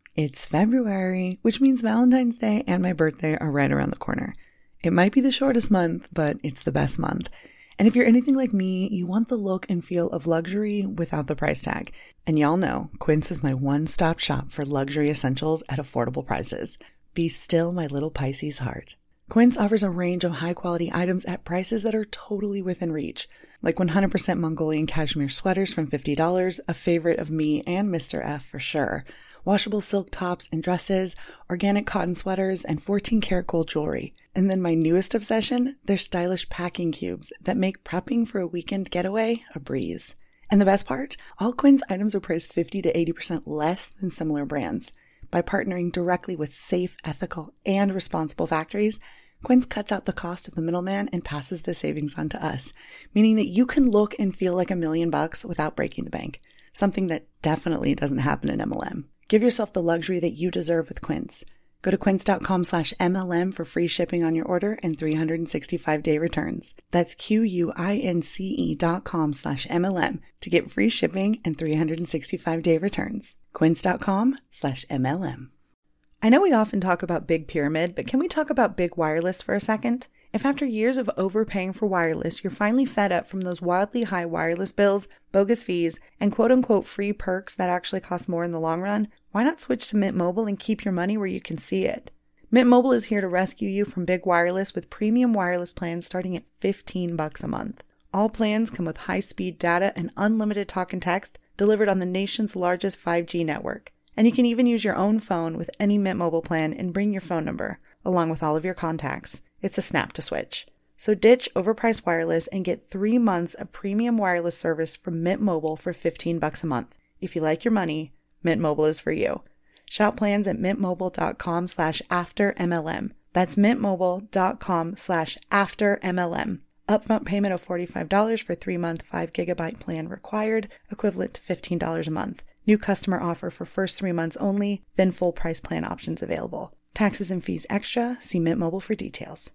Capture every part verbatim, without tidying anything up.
It's February, which means Valentine's Day and my birthday are right around the corner. It might be the shortest month, but it's the best month. And if you're anything like me, you want the look and feel of luxury without the price tag. And y'all know, Quince is my one-stop shop for luxury essentials at affordable prices. Be still, my little Pisces heart. Quince offers a range of high-quality items at prices that are totally within reach. Like one hundred percent Mongolian cashmere sweaters from fifty dollars, a favorite of me and Mister F for sure. Washable silk tops and dresses, organic cotton sweaters, and fourteen karat gold jewelry. And then my newest obsession, their stylish packing cubes that make prepping for a weekend getaway a breeze. And the best part? All Quince items are priced fifty to eighty percent less than similar brands. By partnering directly with safe, ethical, and responsible factories, Quince cuts out the cost of the middleman and passes the savings on to us, meaning that you can look and feel like a million bucks without breaking the bank. Something that definitely doesn't happen in M L M. Give yourself the luxury that you deserve with Quince. Go to quince.com slash MLM for free shipping on your order and three hundred sixty-five day returns. That's Q-U-I-N-C-E dot com slash MLM to get free shipping and three hundred sixty-five day returns. Quince.com slash MLM. I know we often talk about Big Pyramid, but can we talk about Big Wireless for a second? If after years of overpaying for wireless, you're finally fed up from those wildly high wireless bills, bogus fees, and quote-unquote free perks that actually cost more in the long run, why not switch to Mint Mobile and keep your money where you can see it? Mint Mobile is here to rescue you from big wireless with premium wireless plans starting at fifteen bucks a month. All plans come with high-speed data and unlimited talk and text delivered on the nation's largest five G network. And you can even use your own phone with any Mint Mobile plan and bring your phone number, along with all of your contacts. It's a snap to switch. So ditch overpriced wireless and get three months of premium wireless service from Mint Mobile for fifteen bucks a month. If you like your money, Mint Mobile is for you. Shop plans at mintmobile.com slash after MLM. That's mintmobile.com slash after MLM. Upfront payment of forty-five dollars for three-month five gigabyte plan required, equivalent to fifteen dollars a month. New customer offer for first three months only, then full price plan options available. Taxes and fees extra. See Mint Mobile for details.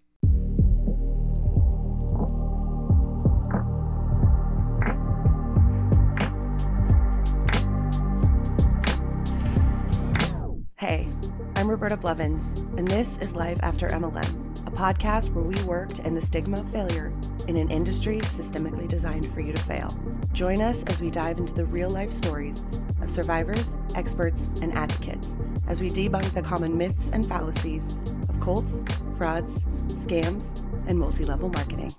Hey, I'm Roberta Blevins, and this is Life After M L M, a podcast where we work to end the stigma of failure in an industry systemically designed for you to fail. Join us as we dive into the real-life stories of survivors, experts, and advocates as we debunk the common myths and fallacies of cults, frauds, scams, and multi-level marketing.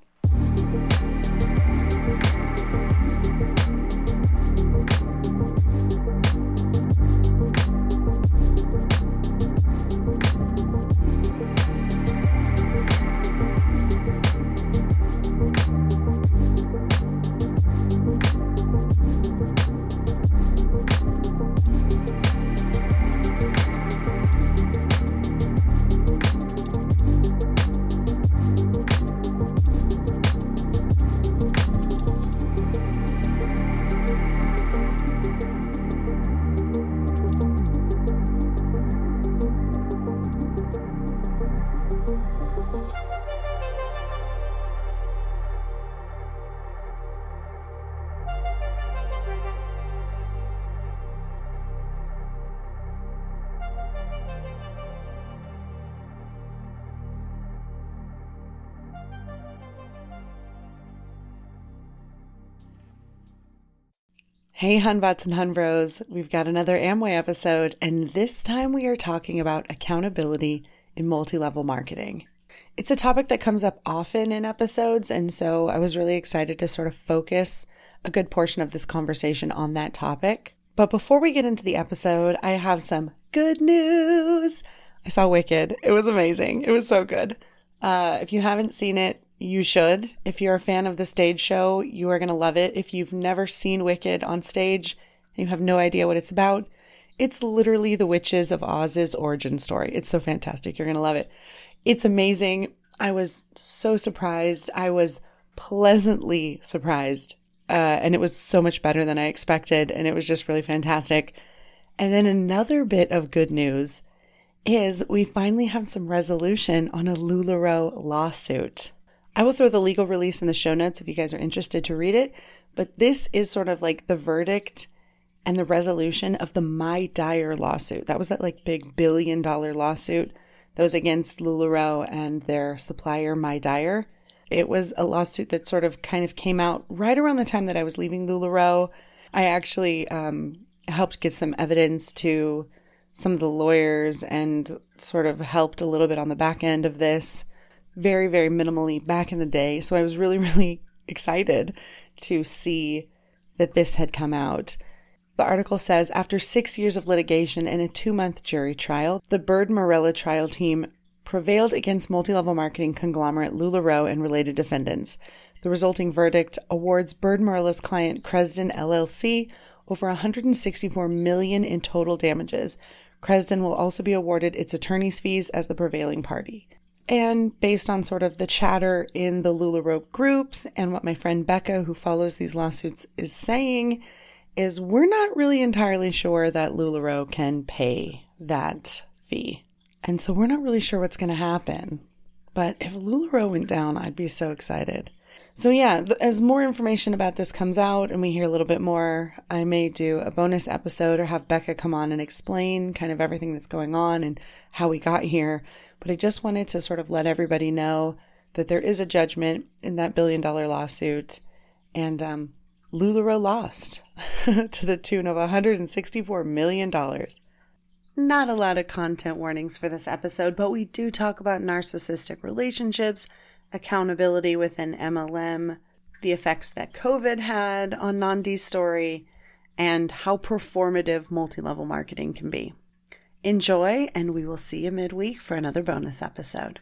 Hey Hunbots and Hunbros, we've got another Amway episode, and this time we are talking about accountability in multi-level marketing. It's a topic that comes up often in episodes, and so I was really excited to sort of focus a good portion of this conversation on that topic. But before we get into the episode, I have some good news. I saw Wicked. It was amazing. It was so good. Uh, if you haven't seen it, you should. If you're a fan of the stage show, you are going to love it. If you've never seen Wicked on stage and you have no idea what it's about, it's literally the Witches of Oz's origin story. It's so fantastic. You're going to love it. It's amazing. I was so surprised. I was pleasantly surprised. Uh, and it was so much better than I expected. And it was just really fantastic. And then another bit of good news is we finally have some resolution on a LuLaRoe lawsuit. I will throw the legal release in the show notes if you guys are interested to read it, but this is sort of like the verdict and the resolution of the My Dyer lawsuit. That was that like big billion dollar lawsuit that was against LuLaRoe and their supplier, My Dyer. It was a lawsuit that sort of kind of came out right around the time that I was leaving LuLaRoe. I actually um, helped get some evidence to some of the lawyers and sort of helped a little bit on the back end of this, very, very minimally back in the day. So I was really, really excited to see that this had come out. The article says, after six years of litigation and a two-month jury trial, the Byrd Marrella trial team prevailed against multi-level marketing conglomerate LuLaRoe and related defendants. The resulting verdict awards Byrd Marrella's client, Cresden L L C, over one hundred sixty-four million dollars in total damages. Cresden will also be awarded its attorney's fees as the prevailing party. And based on sort of the chatter in the LuLaRoe groups and what my friend Becca, who follows these lawsuits, is saying, is we're not really entirely sure that LuLaRoe can pay that fee. And so we're not really sure what's going to happen. But if LuLaRoe went down, I'd be so excited. So yeah, th- as more information about this comes out and we hear a little bit more, I may do a bonus episode or have Becca come on and explain kind of everything that's going on and how we got here. But I just wanted to sort of let everybody know that there is a judgment in that billion dollar lawsuit, and um, LuLaRoe lost to the tune of one hundred sixty-four million dollars. Not a lot of content warnings for this episode, but we do talk about narcissistic relationships, accountability within M L M, the effects that COVID had on Nandi's story, and how performative multi-level marketing can be. Enjoy, and we will see you midweek for another bonus episode.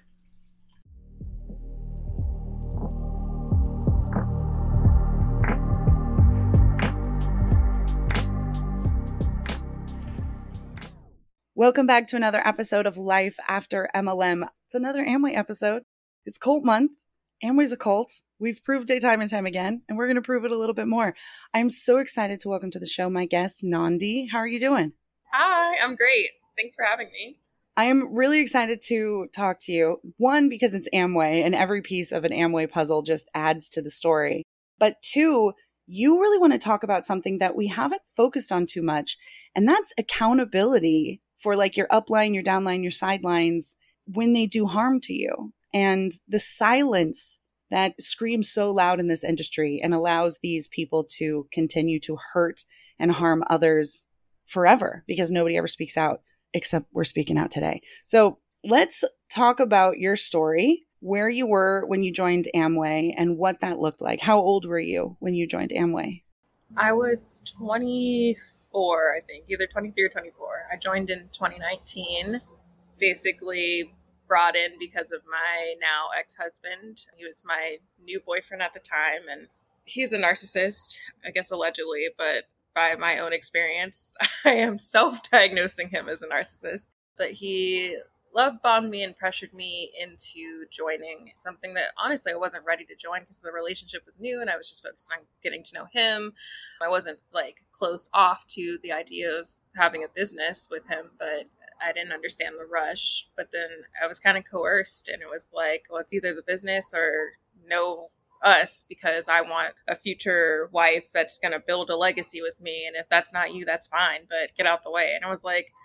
Welcome back to another episode of Life After M L M. It's another Amway episode. It's cult month. Amway's a cult. We've proved it time and time again, and we're going to prove it a little bit more. I'm so excited to welcome to the show my guest, Nandi. How are you doing? Hi, I'm great. Thanks for having me. I am really excited to talk to you. One, because it's Amway, and every piece of an Amway puzzle just adds to the story. But two, you really want to talk about something that we haven't focused on too much, and that's accountability for like your upline, your downline, your sidelines when they do harm to you. And the silence that screams so loud in this industry and allows these people to continue to hurt and harm others forever because nobody ever speaks out, except we're speaking out today. So let's talk about your story, where you were when you joined Amway and what that looked like. How old were you when you joined Amway? I was twenty-four, I think, either twenty-three or twenty-four. I joined in twenty nineteen, basically brought in because of my now ex-husband. He was my new boyfriend at the time, and he's a narcissist, I guess allegedly, but by my own experience, I am self-diagnosing him as a narcissist. But he love bombed me and pressured me into joining something that honestly I wasn't ready to join because the relationship was new and I was just focused on getting to know him. I wasn't like closed off to the idea of having a business with him, but I didn't understand the rush. But then I was kind of coerced, and it was like, well, it's either the business or no us, because I want a future wife that's going to build a legacy with me. And if that's not you, that's fine, but get out the way. And I was like,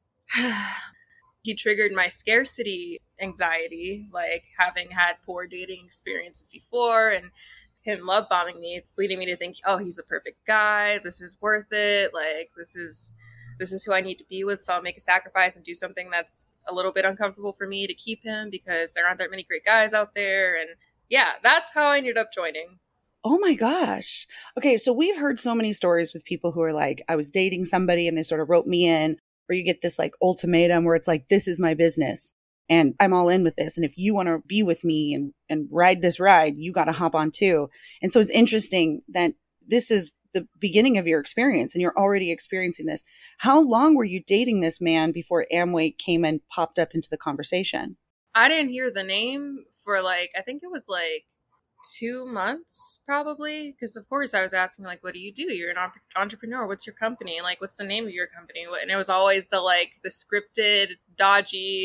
he triggered my scarcity anxiety, like having had poor dating experiences before, and him love bombing me, leading me to think, oh, he's the perfect guy. This is worth it. Like, this is, this is who I need to be with. So I'll make a sacrifice and do something that's a little bit uncomfortable for me to keep him because there aren't that many great guys out there. And yeah, that's how I ended up joining. Oh my gosh. Okay. So we've heard so many stories with people who are like, I was dating somebody and they sort of wrote me in, or you get this like ultimatum where it's like, this is my business and I'm all in with this. And if you want to be with me and, and ride this ride, you got to hop on too. And so it's interesting that this is the beginning of your experience and you're already experiencing this. How long were you dating this man before Amway came and popped up into the conversation? I didn't hear the name for like, I think it was like two months probably. Because of course I was asking like, what do you do? You're an op- entrepreneur. What's your company? Like, what's the name of your company? And it was always the like the scripted, dodgy,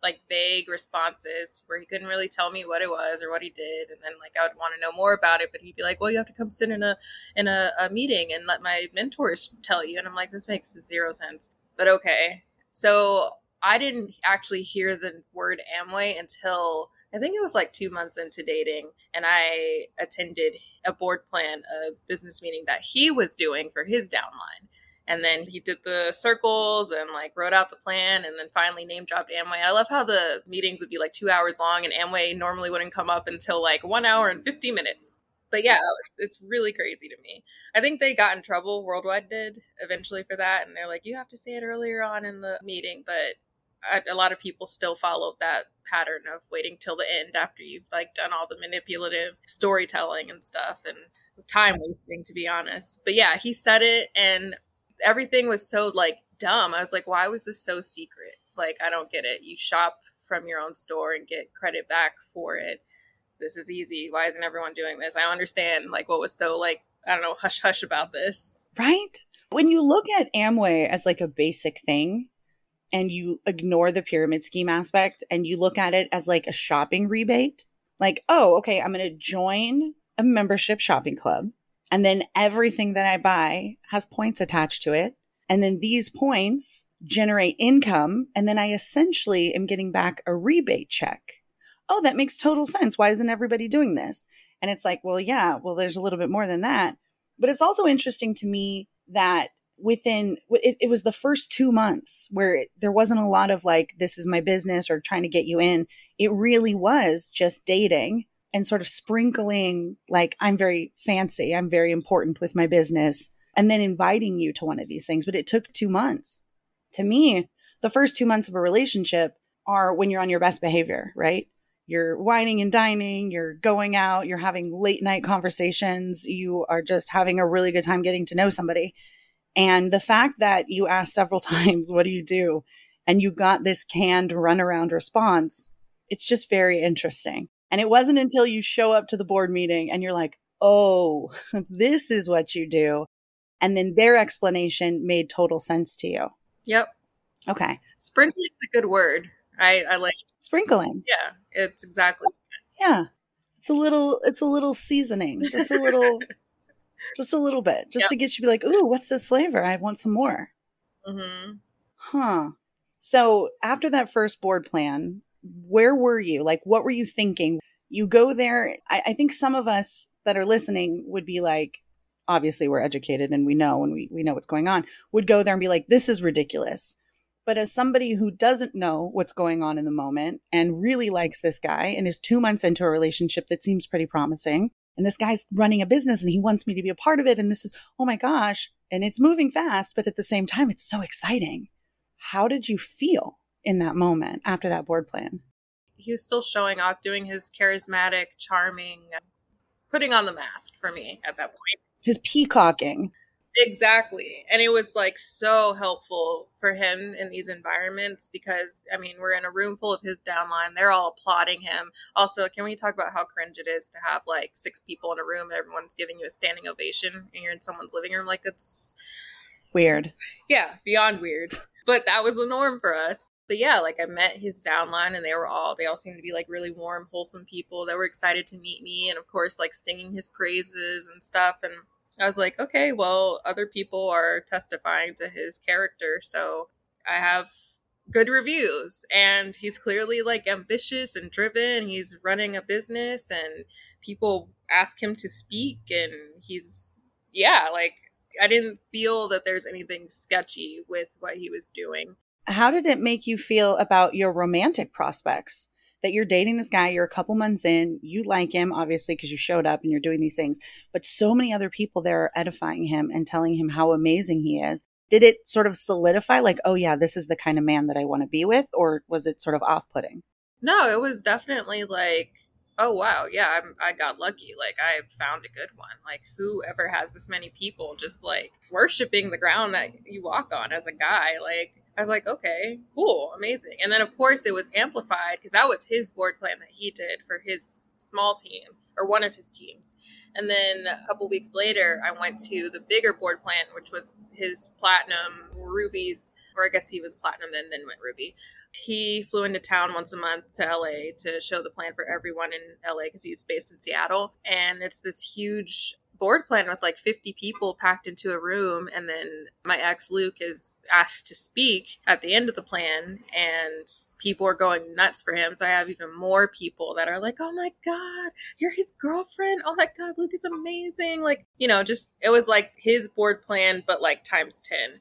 like vague responses where he couldn't really tell me what it was or what he did. And then like I would want to know more about it, but he'd be like, well, you have to come sit in a in a, a meeting and let my mentors tell you. And I'm like, this makes zero sense. But okay. So I didn't actually hear the word Amway until I think it was like two months into dating, and I attended a board plan, a business meeting that he was doing for his downline. And then he did the circles and like wrote out the plan and then finally name dropped Amway. I love how the meetings would be like two hours long and Amway normally wouldn't come up until like one hour and fifty minutes. But yeah, it's really crazy to me. I think they got in trouble, Worldwide did eventually for that. And they're like, you have to say it earlier on in the meeting. But a lot of people still followed that pattern of waiting till the end after you've like done all the manipulative storytelling and stuff and time wasting, to be honest. But yeah, he said it and everything was so like dumb. I was like, why was this so secret? Like, I don't get it. You shop from your own store and get credit back for it. This is easy. Why isn't everyone doing this? I don't understand like what was so like, I don't know, hush hush about this. Right? When you look at Amway as like a basic thing and you ignore the pyramid scheme aspect and you look at it as like a shopping rebate, like, oh, okay, I'm going to join a membership shopping club. And then everything that I buy has points attached to it. And then these points generate income. And then I essentially am getting back a rebate check. Oh, that makes total sense. Why isn't everybody doing this? And it's like, well, yeah, well, there's a little bit more than that. But it's also interesting to me that within, it, it was the first two months where it, there wasn't a lot of like, this is my business or trying to get you in. It really was just dating and sort of sprinkling like, I'm very fancy, I'm very important with my business, and then inviting you to one of these things. But it took two months. To me, the first two months of a relationship are when you're on your best behavior, right? You're whining and dining, you're going out, you're having late night conversations, you are just having a really good time getting to know somebody. And the fact that you asked several times, what do you do? And you got this canned runaround response, it's just very interesting. And it wasn't until you show up to the board meeting and you're like, oh, this is what you do. And then their explanation made total sense to you. Yep. Okay. Sprinkling is a good word. I, I like sprinkling. Yeah, it's exactly. Yeah. It's a little, it's a little seasoning, just a little, just a little bit, just yep. to get you to be like, ooh, what's this flavor? I want some more. Mm-hmm. Huh. So after that first board plan, where were you? Like, what were you thinking? You go there. I, I think some of us that are listening would be like, obviously we're educated and we know, and we, we know what's going on, would go there and be like, this is ridiculous. But as somebody who doesn't know what's going on in the moment and really likes this guy and is two months into a relationship that seems pretty promising, and this guy's running a business and he wants me to be a part of it, and this is, oh my gosh, and it's moving fast, but at the same time, it's so exciting. How did you feel in that moment after that board plan? He was still showing off, doing his charismatic, charming, putting on the mask for me at that point. His peacocking. Exactly. And it was like so helpful for him in these environments because, I mean, we're in a room full of his downline. They're all applauding him. Also, can we talk about how cringe it is to have like six people in a room and everyone's giving you a standing ovation and you're in someone's living room? Like, it's weird. Yeah, beyond weird. But that was the norm for us. But yeah, like I met his downline and they were all, they all seemed to be like really warm, wholesome people that were excited to meet me. And of course, like singing his praises and stuff. And I was like, okay, well, other people are testifying to his character. So I have good reviews and he's clearly like ambitious and driven. He's running a business and people ask him to speak and he's, yeah, like I didn't feel that there's anything sketchy with what he was doing. How did it make you feel about your romantic prospects? That you're dating this guy, you're a couple months in, you like him, obviously, because you showed up and you're doing these things, but so many other people there are edifying him and telling him how amazing he is. Did it sort of solidify like, oh yeah, this is the kind of man that I want to be with? Or was it sort of off-putting? No, it was definitely like, oh wow, yeah, I'm, I got lucky. Like I found a good one. Like whoever has this many people just like worshiping the ground that you walk on as a guy, like I was like, okay, cool, amazing. And then, of course, it was amplified because that was his board plan that he did for his small team. or one of his teams. And then a couple weeks later, I went to the bigger board plan, which was his platinum rubies, or I guess he was platinum then, then went ruby. He flew into town once a month to L A to show the plan for everyone in L A because he's based in Seattle. And it's this huge board plan with like fifty people packed into a room. And then my ex Luke is asked to speak at the end of the plan, and people are going nuts for him. So I have even more people that are like, oh my God, you're his girlfriend. Oh my God, Luke is amazing. Like, you know, just, it was like his board plan, but like times ten.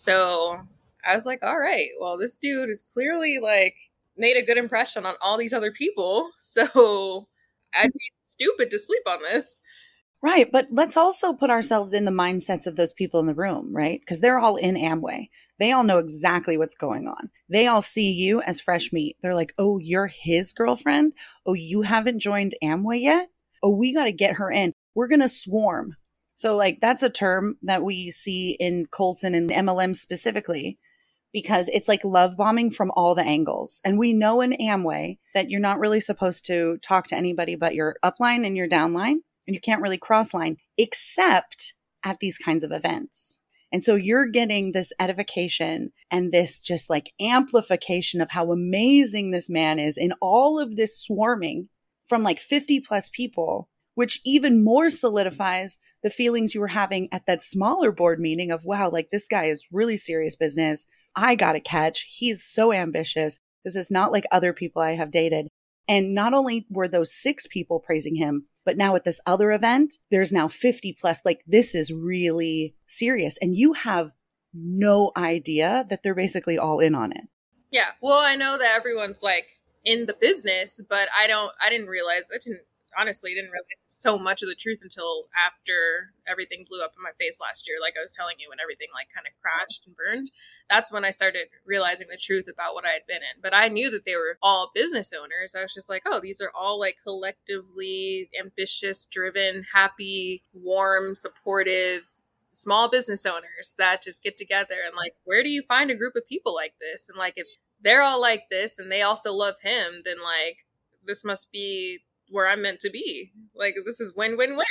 So I was like, all right, well, this dude is clearly like made a good impression on all these other people. So I'd be stupid to sleep on this. Right. But let's also put ourselves in the mindsets of those people in the room, right? Because they're all in Amway. They all know exactly what's going on. They all see you as fresh meat. They're like, oh, you're his girlfriend? Oh, you haven't joined Amway yet? Oh, we got to get her in. We're going to swarm. So like that's a term that we see in Colton and M L M specifically, because it's like love bombing from all the angles. And we know in Amway that you're not really supposed to talk to anybody but your upline and your downline. And you can't really cross line except at these kinds of events. And so you're getting this edification and this just like amplification of how amazing this man is in all of this swarming from like fifty plus people, which even more solidifies the feelings you were having at that smaller board meeting of, wow, like this guy is really serious business. I got to catch. He's so ambitious. This is not like other people I have dated. And not only were those six people praising him, but now at this other event, there's now fifty plus. Like this is really serious. And you have no idea that they're basically all in on it. Yeah. Well, I know that everyone's like in the business, but I don't, I didn't realize, I didn't, honestly didn't realize so much of the truth until after everything blew up in my face last year. Like I was telling you, when everything like kind of crashed and burned, that's when I started realizing the truth about what I had been in. But I knew that they were all business owners. I was just like, oh, these are all like collectively ambitious, driven, happy, warm, supportive, small business owners that just get together. And like, where do you find a group of people like this? And like, if they're all like this and they also love him, then like, this must be where I'm meant to be. Like, this is win, win, win.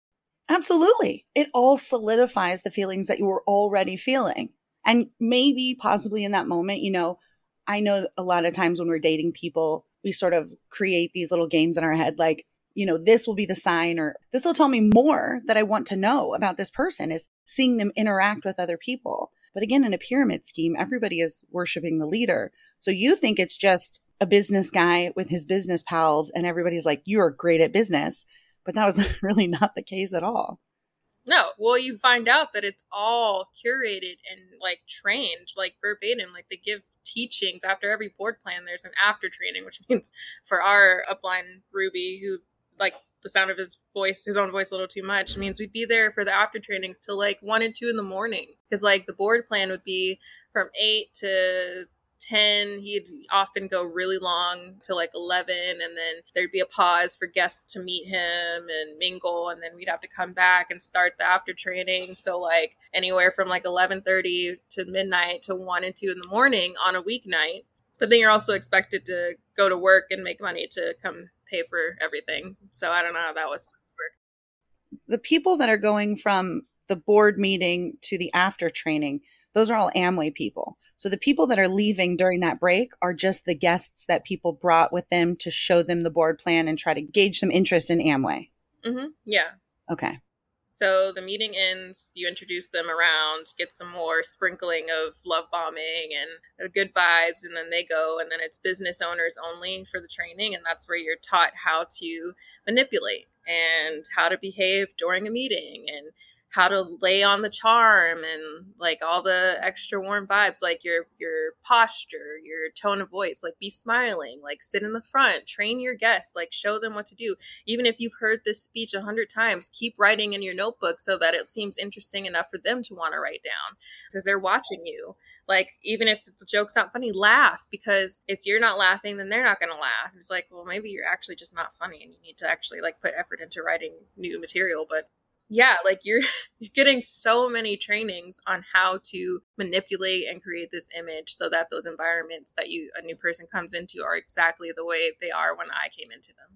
Absolutely. It all solidifies the feelings that you were already feeling. And maybe possibly in that moment, you know, I know a lot of times when we're dating people, we sort of create these little games in our head, like, you know, this will be the sign, or this will tell me more that I want to know about this person, is seeing them interact with other people. But again, in a pyramid scheme, everybody is worshiping the leader. So you think it's just a business guy with his business pals and everybody's like, you are great at business. But that was really not the case at all. No. Well, you find out that it's all curated and like trained, like verbatim, like they give teachings after every board plan. There's an after training, which means for our upline Ruby, who like the sound of his voice, his own voice a little too much, means we'd be there for the after trainings till like one and two in the morning. Because like the board plan would be from eight to ten. He'd often go really long to like eleven, and then there'd be a pause for guests to meet him and mingle, and then we'd have to come back and start the after training. So like anywhere from like eleven thirty to midnight to one and two in the morning on a weeknight. But then you're also expected to go to work and make money to come pay for everything. So I don't know how that was supposed to work. The people that are going from the board meeting to the after training, those are all Amway people. So the people that are leaving during that break are just the guests that people brought with them to show them the board plan and try to gauge some interest in Amway. Mm-hmm. Yeah. Okay. So the meeting ends, you introduce them around, get some more sprinkling of love bombing and good vibes, and then they go, and then it's business owners only for the training, and that's where you're taught how to manipulate and how to behave during a meeting and how to lay on the charm and like all the extra warm vibes, like your your posture, your tone of voice, like be smiling, like sit in the front, train your guests, like show them what to do. Even if you've heard this speech a hundred times, keep writing in your notebook so that it seems interesting enough for them to want to write down because they're watching you. Like, even if the joke's not funny, laugh, because if you're not laughing, then they're not going to laugh. It's like, well, maybe you're actually just not funny and you need to actually like put effort into writing new material. But yeah, like you're, you're getting so many trainings on how to manipulate and create this image so that those environments that you a new person comes into are exactly the way they are when I came into them.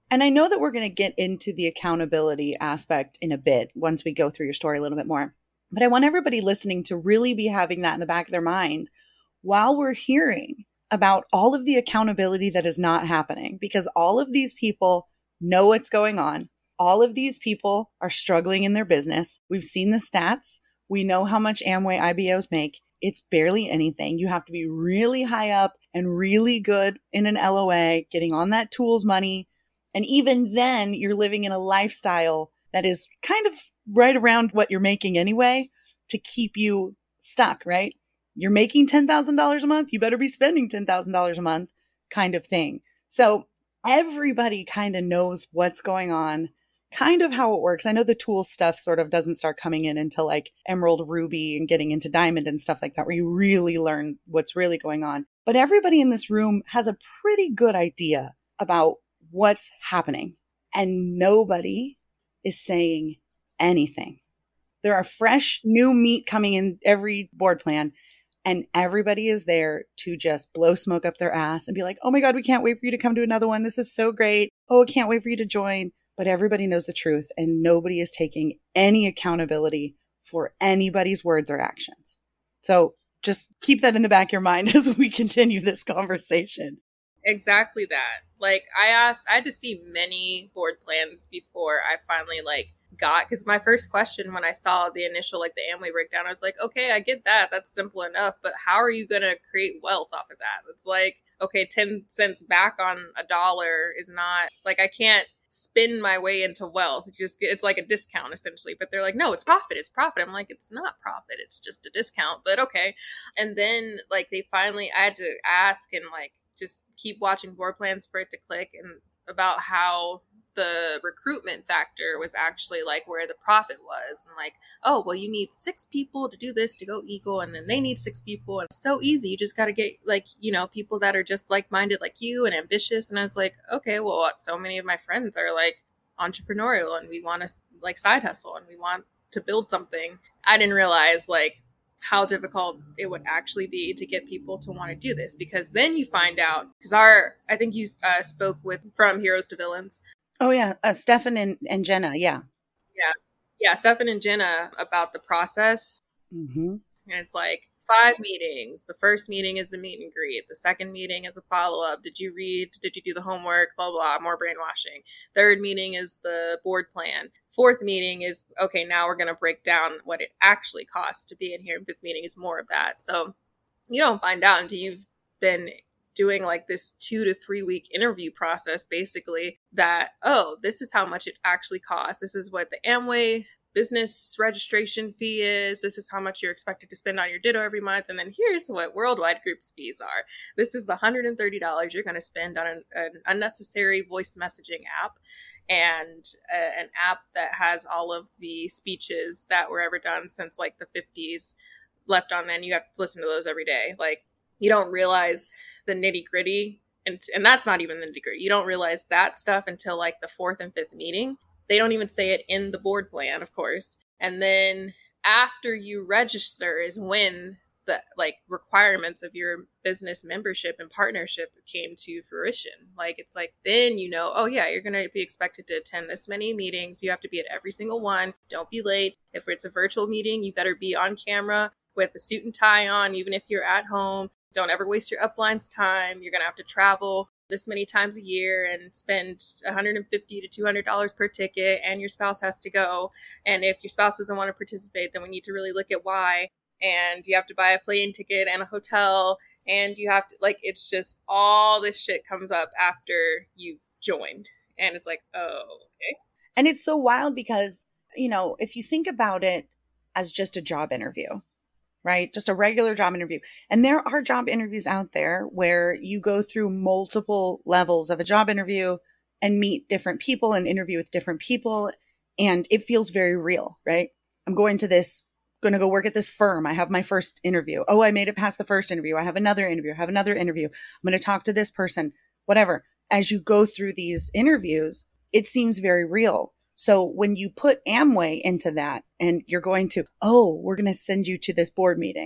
And I know that we're going to get into the accountability aspect in a bit once we go through your story a little bit more. But I want everybody listening to really be having that in the back of their mind while we're hearing about all of the accountability that is not happening, because all of these people know what's going on. All of these people are struggling in their business. We've seen the stats. We know how much Amway I B Os make. It's barely anything. You have to be really high up and really good in an L O A, getting on that tools money. And even then, you're living in a lifestyle that is kind of right around what you're making anyway to keep you stuck, right? You're making ten thousand dollars a month. You better be spending ten thousand dollars a month kind of thing. So everybody kind of knows what's going on, kind of how it works. I know the tool stuff sort of doesn't start coming in until like Emerald, Ruby, and getting into Diamond and stuff like that, where you really learn what's really going on. But everybody in this room has a pretty good idea about what's happening. And nobody is saying anything. There are fresh new meat coming in every board plan. And everybody is there to just blow smoke up their ass and be like, oh my God, we can't wait for you to come to another one. This is so great. Oh, I can't wait for you to join. But everybody knows the truth and nobody is taking any accountability for anybody's words or actions. So just keep that in the back of your mind as we continue this conversation. Exactly that. Like I asked, I had to see many board plans before I finally like got, because my first question when I saw the initial, like the Amway breakdown, I was like, okay, I get that. That's simple enough. But how are you going to create wealth off of that? It's like, okay, ten cents back on a dollar is not like, I can't spin my way into wealth. It's just, it's like a discount essentially. But they're like, no, it's profit. It's profit. I'm like, it's not profit. It's just a discount, but okay. And then like they finally, I had to ask and like just keep watching board plans for it to click, and about how the recruitment factor was actually like where the profit was. And like, oh, well, you need six people to do this to go Eagle, and then they need six people. And it's so easy. You just got to get like, you know, people that are just like-minded like you and ambitious. And I was like, okay, well, so many of my friends are like entrepreneurial and we want to like side hustle and we want to build something. I didn't realize like how difficult it would actually be to get people to want to do this, because then you find out, because our, I think you uh, spoke with From Heroes to Villains. Oh, yeah. Uh, Stefan and, and Jenna. Yeah. Yeah. Yeah. Stefan and Jenna about the process. Mm-hmm. And it's like five meetings. The first meeting is the meet and greet. The second meeting is a follow-up. Did you read? Did you do the homework? Blah, blah, more brainwashing. Third meeting is the board plan. Fourth meeting is, okay, now we're going to break down what it actually costs to be in here. And fifth meeting is more of that. So you don't find out until you've been doing like this two to three week interview process, basically, that, oh, this is how much it actually costs. This is what the Amway business registration fee is. This is how much you're expected to spend on your Ditto every month. And then here's what Worldwide Group's fees are. This is the one hundred thirty dollars you're going to spend on an, an unnecessary voice messaging app, and uh, an app that has all of the speeches that were ever done since like the fifties left on. Then you have to listen to those every day. Like, you don't realize the nitty gritty. And, and that's not even the nitty gritty. You don't realize that stuff until like the fourth and fifth meeting. They don't even say it in the board plan, of course. And then after you register is when the like requirements of your business membership and partnership came to fruition. Like, it's like, then, you know, oh yeah, you're going to be expected to attend this many meetings. You have to be at every single one. Don't be late. If it's a virtual meeting, you better be on camera with a suit and tie on, even if you're at home. Don't ever waste your upline's time. You're going to have to travel this many times a year and spend one hundred fifty to two hundred dollars per ticket, and your spouse has to go. And if your spouse doesn't want to participate, then we need to really look at why. And you have to buy a plane ticket and a hotel, and you have to, like, it's just all this shit comes up after you've joined. And it's like, oh, okay. And it's so wild because, you know, if you think about it as just a job interview, right? Just a regular job interview. And there are job interviews out there where you go through multiple levels of a job interview and meet different people and interview with different people. And it feels very real, right? I'm going to this, going to go work at this firm. I have my first interview. Oh, I made it past the first interview. I have another interview. I have another interview. I'm going to talk to this person, whatever. As you go through these interviews, it seems very real. So when you put Amway into that and you're going to, oh, we're going to send you to this board meeting.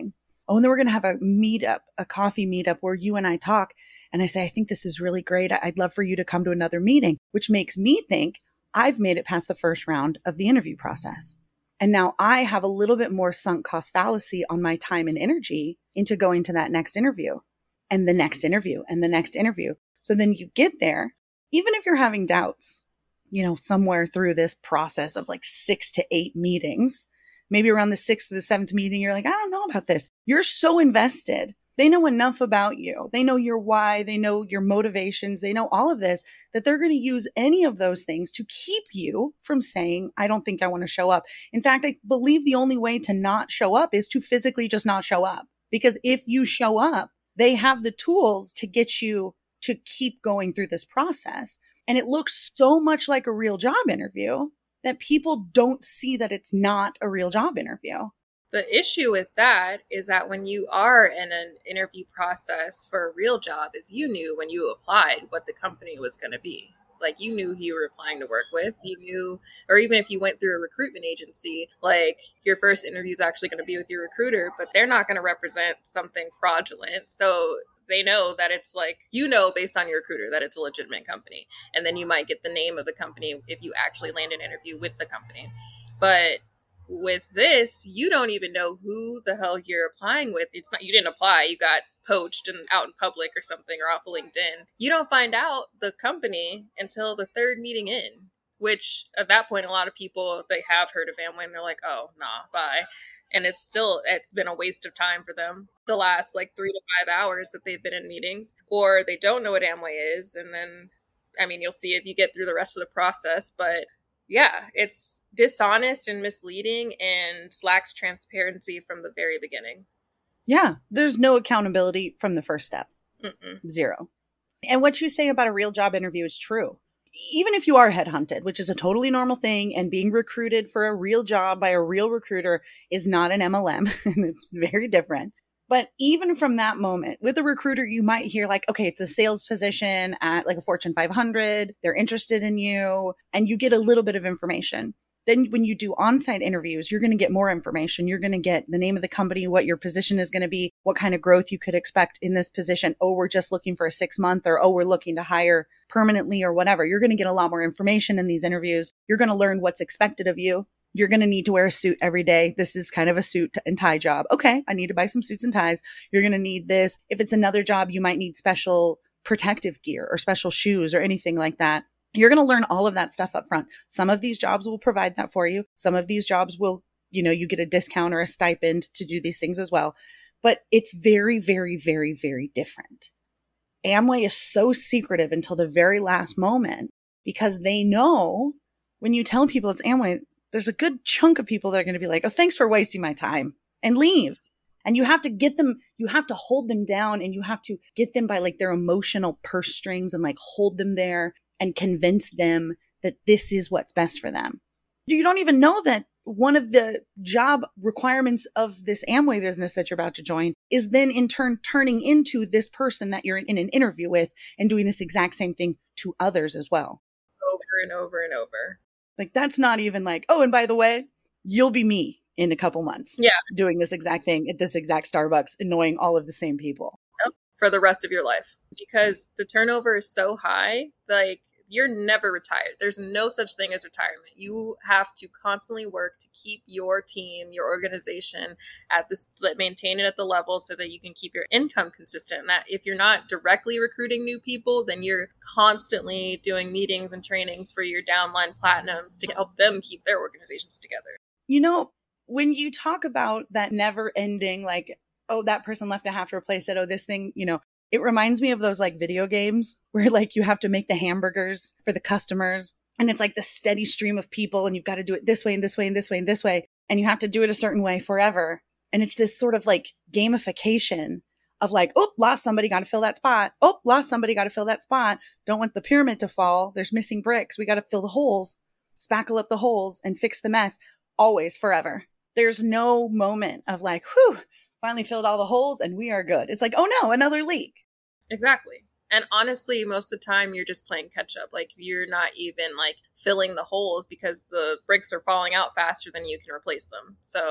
Oh, and then we're going to have a meetup, a coffee meetup where you and I talk. And I say, I think this is really great. I'd love for you to come to another meeting, which makes me think I've made it past the first round of the interview process. And now I have a little bit more sunk cost fallacy on my time and energy into going to that next interview and the next interview and the next interview. So then you get there, even if you're having doubts, you know, somewhere through this process of like six to eight meetings, maybe around the sixth or the seventh meeting, you're like, I don't know about this. You're so invested. They know enough about you. They know your why. They know your motivations. They know all of this, that they're going to use any of those things to keep you from saying, I don't think I want to show up. In fact, I believe the only way to not show up is to physically just not show up. Because if you show up, they have the tools to get you to keep going through this process. And it looks so much like a real job interview that people don't see that it's not a real job interview. The issue with that is that when you are in an interview process for a real job, is you knew when you applied what the company was going to be. Like, you knew who you were applying to work with. You knew, or even if you went through a recruitment agency, like your first interview is actually going to be with your recruiter, but they're not going to represent something fraudulent. So they know that it's like, you know, based on your recruiter that it's a legitimate company. And then you might get the name of the company if you actually land an interview with the company. But with this, you don't even know who the hell you're applying with. It's not, you didn't apply, you got poached and out in public or something, or off of LinkedIn. You don't find out the company until the third meeting in, which at that point, a lot of people, they have heard of Amway and they're like, oh, nah, bye. And it's still, it's been a waste of time for them the last like three to five hours that they've been in meetings, or they don't know what Amway is. And then, I mean, you'll see if you get through the rest of the process, but yeah, it's dishonest and misleading and lacks transparency from the very beginning. Yeah, there's no accountability from the first step. Mm-mm. Zero. And what you say about a real job interview is true. Even if you are headhunted, which is a totally normal thing, and being recruited for a real job by a real recruiter is not an M L M, and it's very different. But even from that moment, with a recruiter, you might hear like, okay, it's a sales position at like a Fortune five hundred. They're interested in you, and you get a little bit of information. Then when you do on-site interviews, you're going to get more information. You're going to get the name of the company, what your position is going to be, what kind of growth you could expect in this position. Oh, we're just looking for a six month, or, oh, we're looking to hire permanently, or whatever. You're going to get a lot more information in these interviews. You're going to learn what's expected of you. You're going to need to wear a suit every day. This is kind of a suit and tie job. Okay, I need to buy some suits and ties. You're going to need this. If it's another job, you might need special protective gear or special shoes or anything like that. You're going to learn all of that stuff up front. Some of these jobs will provide that for you. Some of these jobs will, you know, you get a discount or a stipend to do these things as well. But it's very, very, very, very different. Amway is so secretive until the very last moment because they know when you tell people it's Amway, there's a good chunk of people that are going to be like, oh, thanks for wasting my time, and leave. And you have to get them, you have to hold them down, and you have to get them by like their emotional purse strings and like hold them there and convince them that this is what's best for them. You don't even know that one of the job requirements of this Amway business that you're about to join is then in turn turning into this person that you're in an interview with and doing this exact same thing to others as well. Over and over and over. Like, that's not even like, oh, and by the way, you'll be me in a couple months. Yeah. Doing this exact thing at this exact Starbucks, annoying all of the same people. Yep. For the rest of your life. Because the turnover is so high, like, you're never retired. There's no such thing as retirement. You have to constantly work to keep your team, your organization at this, maintain it at the level so that you can keep your income consistent. And that if you're not directly recruiting new people, then you're constantly doing meetings and trainings for your downline platinums to help them keep their organizations together. You know, when you talk about that never ending, like, oh, that person left, I have to replace it. Oh, this thing, you know, it reminds me of those like video games where like you have to make the hamburgers for the customers, and it's like the steady stream of people, and you've got to do it this way and this way and this way and this way. And you have to do it a certain way forever. And it's this sort of like gamification of like, oh, lost somebody, got to fill that spot. Oh, lost somebody, got to fill that spot. Don't want the pyramid to fall. There's missing bricks. We got to fill the holes, spackle up the holes and fix the mess. Always, forever. There's no moment of like, whew, finally filled all the holes and we are good. It's like, oh no, another leak. Exactly. And honestly, most of the time you're just playing catch up. Like, you're not even like filling the holes because the bricks are falling out faster than you can replace them. So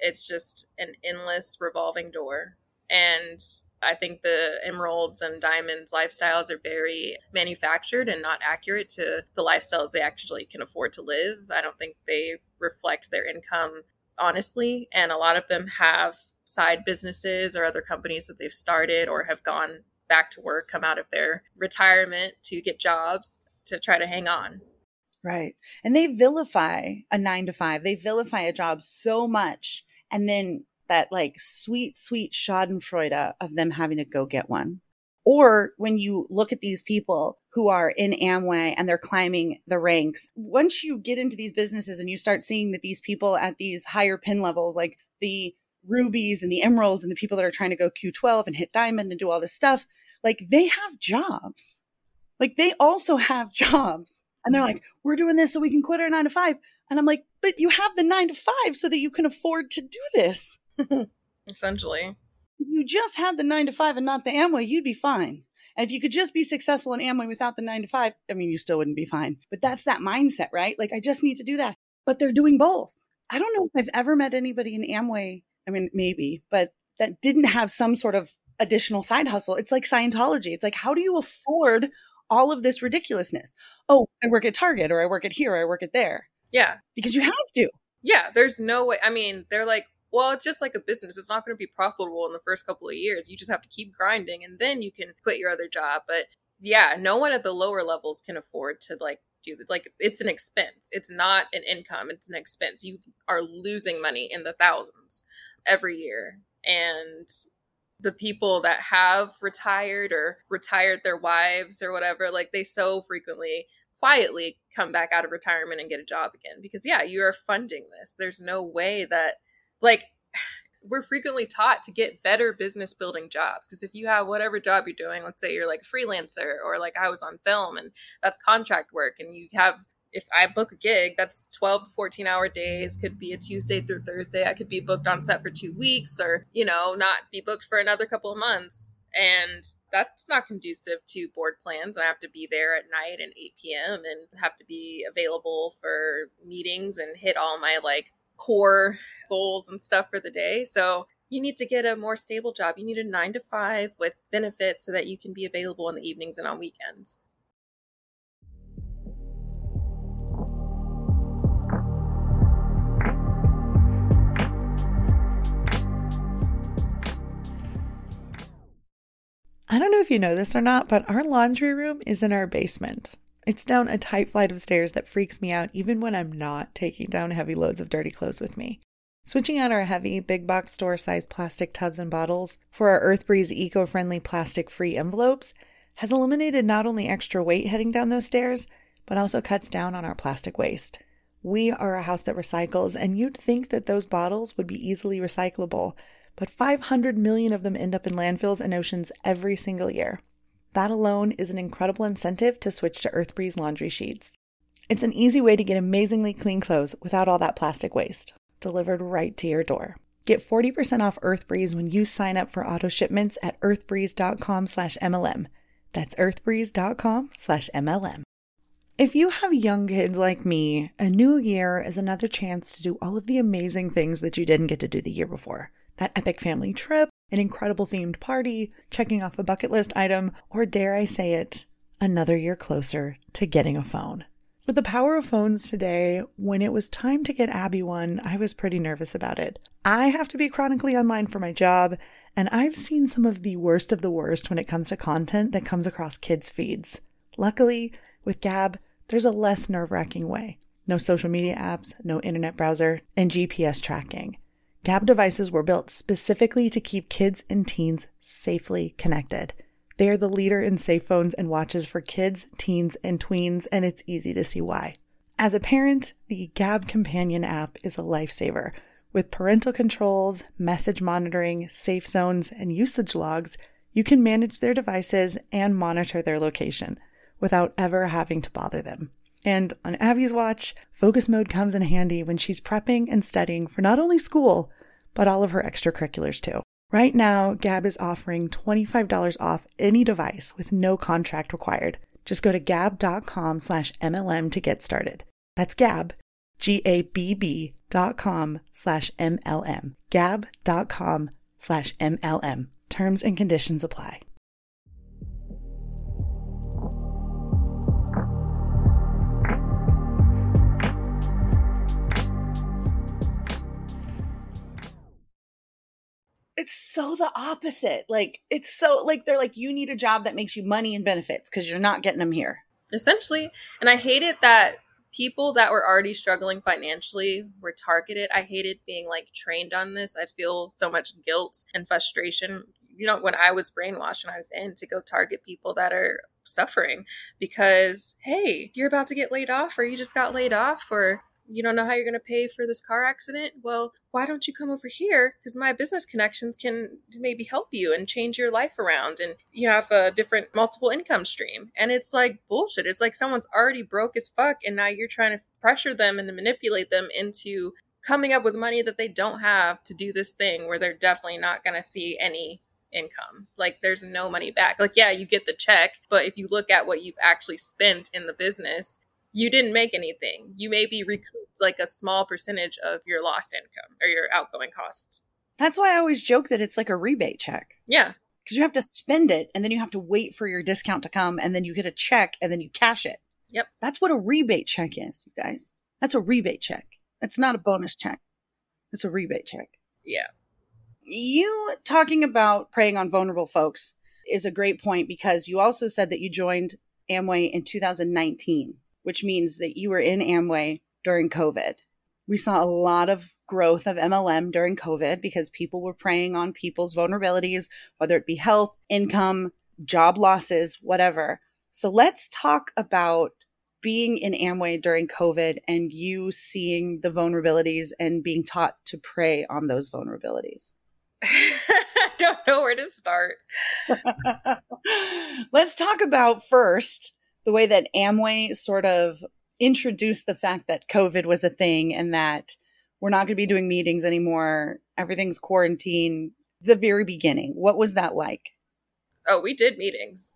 It's just an endless revolving door. And I think the emeralds and diamonds lifestyles are very manufactured and not accurate to the lifestyles they actually can afford to live. I don't think they reflect their income honestly. And a lot of them have side businesses or other companies that they've started or have gone back to work, come out of their retirement to get jobs to try to hang on. Right. And they vilify a nine to five. They vilify a job so much. And then that like sweet, sweet schadenfreude of them having to go get one. Or when you look at these people who are in Amway and they're climbing the ranks, once you get into these businesses and you start seeing that these people at these higher pin levels, like the rubies and the emeralds and the people that are trying to go Q twelve and hit diamond and do all this stuff, like they have jobs. Like they also have jobs. And they're like, we're doing this so we can quit our nine to five. And I'm like, but you have the nine to five so that you can afford to do this. Essentially. If you just had the nine to five and not the Amway, you'd be fine. And if you could just be successful in Amway without the nine to five, I mean, you still wouldn't be fine. But that's that mindset, right? Like, I just need to do that. But they're doing both. I don't know if I've ever met anybody in Amway, I mean, maybe, but that didn't have some sort of additional side hustle. It's like Scientology. It's like, how do you afford all of this ridiculousness? Oh, I work at Target, or I work at here, or I work at there. Yeah. Because you have to. Yeah, there's no way. I mean, they're like, well, it's just like a business. It's not going to be profitable in the first couple of years. You just have to keep grinding and then you can quit your other job. But yeah, no one at the lower levels can afford to like do that. Like it's an expense. It's not an income. It's an expense. You are losing money in the thousands every year. And the people that have retired or retired their wives or whatever, like they so frequently quietly come back out of retirement and get a job again. Because yeah, you are funding this. There's no way that like we're frequently taught to get better business building jobs. Because if you have whatever job you're doing, let's say you're like a freelancer or like I was on film and that's contract work and you have, if I book a gig, that's twelve to fourteen hour days, could be a Tuesday through Thursday. I could be booked on set for two weeks or, you know, not be booked for another couple of months. And that's not conducive to board plans. I have to be there at night at eight p.m. and have to be available for meetings and hit all my like core goals and stuff for the day. So you need to get a more stable job. You need a nine to five with benefits so that you can be available in the evenings and on weekends. I don't know if you know this or not, but our laundry room is in our basement. It's down a tight flight of stairs that freaks me out even when I'm not taking down heavy loads of dirty clothes with me. Switching out our heavy, big box store-sized plastic tubs and bottles for our EarthBreeze eco-friendly plastic-free envelopes has eliminated not only extra weight heading down those stairs, but also cuts down on our plastic waste. We are a house that recycles, and you'd think that those bottles would be easily recyclable, but five hundred million of them end up in landfills and oceans every single year. That alone is an incredible incentive to switch to EarthBreeze laundry sheets. It's an easy way to get amazingly clean clothes without all that plastic waste, delivered right to your door. Get forty percent off EarthBreeze when you sign up for auto shipments at earthbreeze.com slash MLM. That's earthbreeze.com slash MLM. If you have young kids like me, a new year is another chance to do all of the amazing things that you didn't get to do the year before. That epic family trip, an incredible themed party, checking off a bucket list item, or dare I say it, another year closer to getting a phone. With the power of phones today, when it was time to get Abby one, I was pretty nervous about it. I have to be chronically online for my job, and I've seen some of the worst of the worst when it comes to content that comes across kids' feeds. Luckily, with Gab, there's a less nerve-wracking way. No social media apps, no internet browser, and G P S tracking. Gab devices were built specifically to keep kids and teens safely connected. They are the leader in safe phones and watches for kids, teens, and tweens, and it's easy to see why. As a parent, the Gab Companion app is a lifesaver. With parental controls, message monitoring, safe zones, and usage logs, you can manage their devices and monitor their location without ever having to bother them. And on Abby's watch, focus mode comes in handy when she's prepping and studying for not only school, but all of her extracurriculars too. Right now, Gab is offering twenty-five dollars off any device with no contract required. Just go to gab.com slash MLM to get started. That's Gab, G-A-B-B dot com slash M-L-M. Gab dot com slash M-L-M. Terms and conditions apply. It's so the opposite. Like, it's so, like, they're like, you need a job that makes you money and benefits because you're not getting them here. Essentially. And I hated that people that were already struggling financially were targeted. I hated being, like, trained on this. I feel so much guilt and frustration. You know, when I was brainwashed and I was in to go target people that are suffering because, hey, you're about to get laid off, or you just got laid off, or you don't know how you're going to pay for this car accident. Well, why don't you come over here? Because my business connections can maybe help you and change your life around. And you have a different multiple income stream. And it's like bullshit. It's like someone's already broke as fuck. And now you're trying to pressure them and to manipulate them into coming up with money that they don't have to do this thing where they're definitely not going to see any income. Like, there's no money back. Like, yeah, you get the check. But if you look at what you've actually spent in the business, you didn't make anything. You maybe recouped like a small percentage of your lost income or your outgoing costs. That's why I always joke that it's like a rebate check. Yeah. Because you have to spend it and then you have to wait for your discount to come and then you get a check and then you cash it. Yep. That's what a rebate check is, you guys. That's a rebate check. It's not a bonus check. It's a rebate check. Yeah. You talking about preying on vulnerable folks is a great point because you also said that you joined Amway in two thousand nineteen. Which means that you were in Amway during COVID. We saw a lot of growth of M L M during COVID because people were preying on people's vulnerabilities, whether it be health, income, job losses, whatever. So let's talk about being in Amway during COVID and you seeing the vulnerabilities and being taught to prey on those vulnerabilities. I don't know where to start. Let's talk about first the way that Amway sort of introduced the fact that COVID was a thing and that we're not going to be doing meetings anymore. Everything's quarantined. The very beginning. What was that like? Oh, we did meetings.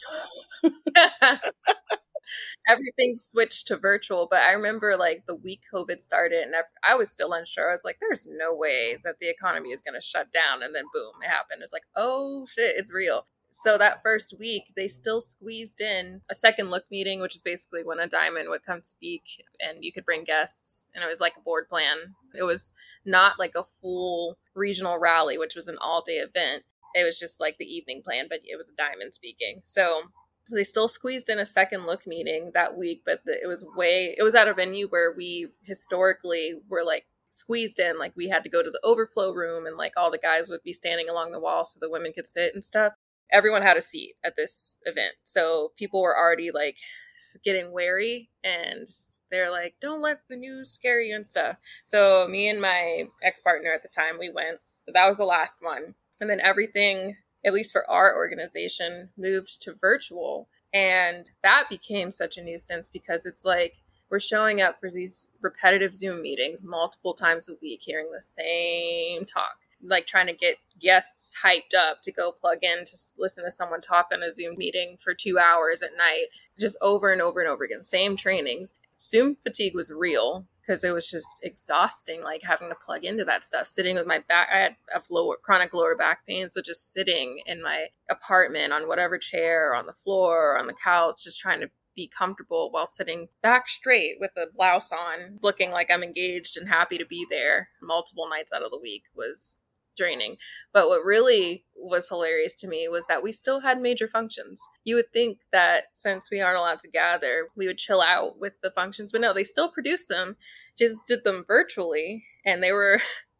Everything switched to virtual, but I remember like the week COVID started and I was still unsure. I was like, there's no way that the economy is going to shut down. And then boom, it happened. It's like, oh shit, it's real. So that first week, they still squeezed in a second look meeting, which is basically when a diamond would come speak and you could bring guests. And it was like a board plan. It was not like a full regional rally, which was an all day event. It was just like the evening plan, but it was a diamond speaking. So they still squeezed in a second look meeting that week, but the, it was way, it was at a venue where we historically were like squeezed in. Like we had to go to the overflow room and like all the guys would be standing along the wall so the women could sit and stuff. Everyone had a seat at this event. So people were already like getting wary and they're like, don't let the news scare you and stuff. So me and my ex-partner at the time, we went, that was the last one. And then everything, at least for our organization, moved to virtual. And that became such a nuisance because it's like, we're showing up for these repetitive Zoom meetings multiple times a week, hearing the same talk. Like trying to get guests hyped up to go plug in to listen to someone talk on a Zoom meeting for two hours at night, just over and over and over again, same trainings. Zoom fatigue was real because it was just exhausting, like having to plug into that stuff, sitting with my back. I had a lower, chronic lower back pain. So just sitting in my apartment on whatever chair or on the floor or on the couch, just trying to be comfortable while sitting back straight with a blouse on, looking like I'm engaged and happy to be there multiple nights out of the week was draining. But what really was hilarious to me was that we still had major functions. You would think that since we aren't allowed to gather, we would chill out with the functions, but no, they still produced them, just did them virtually. And they were,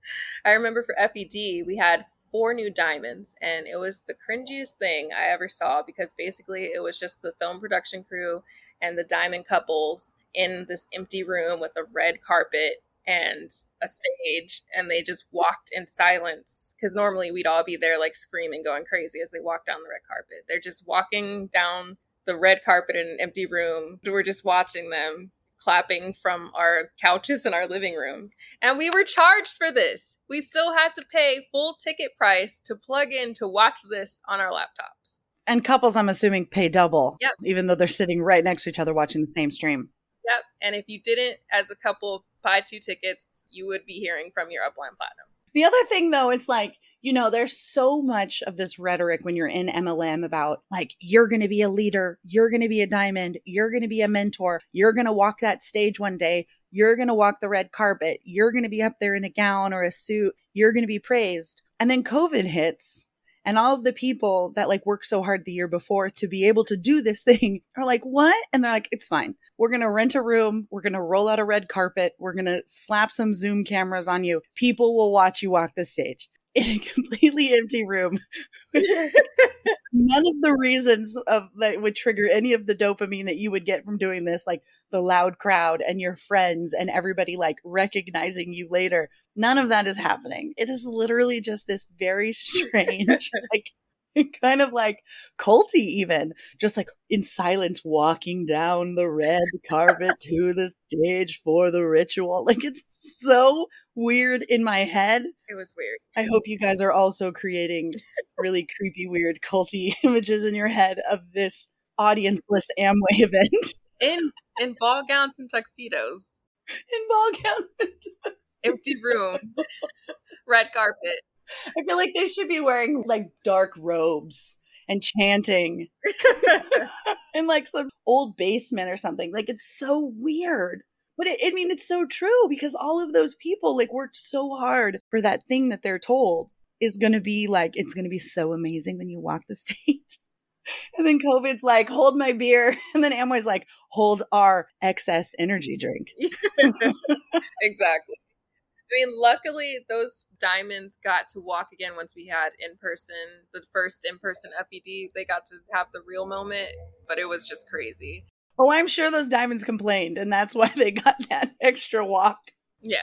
I remember for F E D, we had four new diamonds and it was the cringiest thing I ever saw because basically it was just the film production crew and the diamond couples in this empty room with a red carpet and a stage, and they just walked in silence because normally we'd all be there like screaming, going crazy as they walk down the red carpet. They're just walking down the red carpet in an empty room. We're just watching them clapping from our couches in our living rooms. And we were charged for this. We still had to pay full ticket price to plug in to watch this on our laptops. And couples, I'm assuming, pay double, yep. even though they're sitting right next to each other watching the same stream. Yep. And if you didn't, as a couple, buy two tickets, you would be hearing from your Upline Platinum. The other thing, though, it's like, you know, there's so much of this rhetoric when you're in M L M about like, you're going to be a leader, you're going to be a diamond, you're going to be a mentor, you're going to walk that stage one day, you're going to walk the red carpet, you're going to be up there in a gown or a suit, you're going to be praised. And then COVID hits. And all of the people that like worked so hard the year before to be able to do this thing are like, what? And they're like, it's fine. We're going to rent a room. We're going to roll out a red carpet. We're going to slap some Zoom cameras on you. People will watch you walk the stage in a completely empty room. None of the reasons of that would trigger any of the dopamine that you would get from doing this, like the loud crowd and your friends and everybody like recognizing you later. None of that is happening. It is literally just this very strange, like kind of like culty even, just like in silence walking down the red carpet to the stage for the ritual. Like it's so weird in my head. It was weird. I hope you guys are also creating really creepy, weird, culty images in your head of this audienceless Amway event. In in ball gowns and tuxedos. In ball gowns. Empty room. Red carpet. I feel like they should be wearing like dark robes and chanting in like some old basement or something. Like it's so weird. But it, I mean, it's so true because all of those people like worked so hard for that thing that they're told is going to be like, it's going to be so amazing when you walk the stage. And then COVID's like, hold my beer. And then Amway's like, hold our excess energy drink. Exactly. I mean, luckily, those diamonds got to walk again once we had in-person, the first in-person F E D. They got to have the real moment, but it was just crazy. Oh, I'm sure those diamonds complained, and that's why they got that extra walk. Yeah.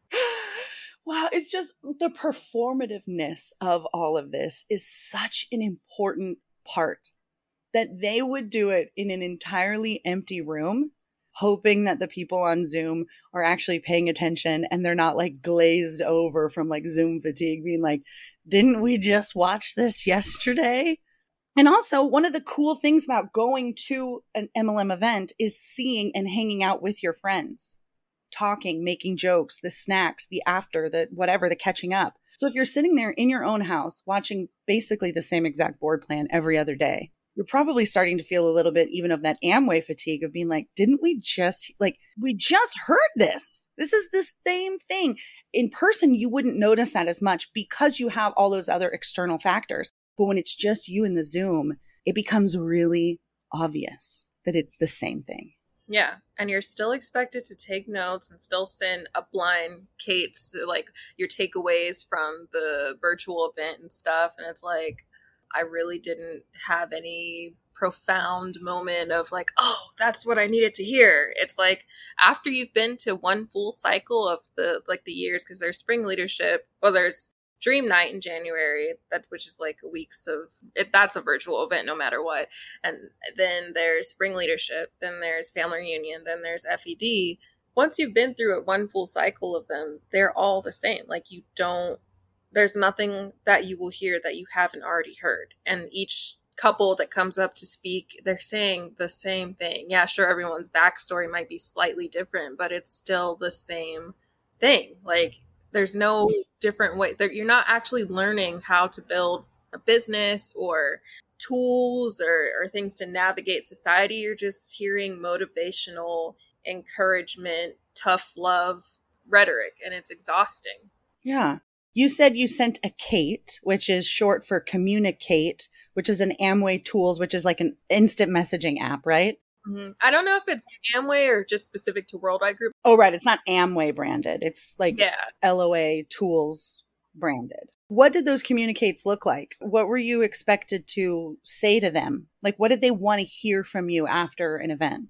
Wow, it's just the performativeness of all of this is such an important part that they would do it in an entirely empty room, hoping that the people on Zoom are actually paying attention and they're not like glazed over from like Zoom fatigue, being like, didn't we just watch this yesterday? And also, one of the cool things about going to an M L M event is seeing and hanging out with your friends, talking, making jokes, the snacks, the after, the whatever, the catching up. So if you're sitting there in your own house watching basically the same exact board plan every other day, you're probably starting to feel a little bit even of that Amway fatigue of being like, didn't we just, like, we just heard this. This is the same thing. In person, you wouldn't notice that as much because you have all those other external factors. But when it's just you in the Zoom, it becomes really obvious that it's the same thing. Yeah. And you're still expected to take notes and still send upline Kate's, like, your takeaways from the virtual event and stuff. And it's like, I really didn't have any profound moment of like, oh, that's what I needed to hear. It's like after you've been to one full cycle of the like the years, because there's spring leadership, well, there's Dream Night in January, that which is like weeks of it. That's a virtual event no matter what. And then there's spring leadership, then there's family reunion, then there's F E D. Once you've been through it, one full cycle of them, they're all the same. Like you don't. There's nothing that you will hear that you haven't already heard. And each couple that comes up to speak, they're saying the same thing. Yeah, sure, everyone's backstory might be slightly different, but it's still the same thing. Like, there's no different way. You're not actually learning how to build a business or tools or, or things to navigate society. You're just hearing motivational, encouragement, tough love rhetoric, and it's exhausting. Yeah. You said you sent a Kate, which is short for Communicate, which is an Amway Tools, which is like an instant messaging app, right? Mm-hmm. I don't know if it's Amway or just specific to Worldwide Group. Oh, right. It's not Amway branded. It's like yeah. L O A Tools branded. What did those communicates look like? What were you expected to say to them? Like, what did they want to hear from you after an event?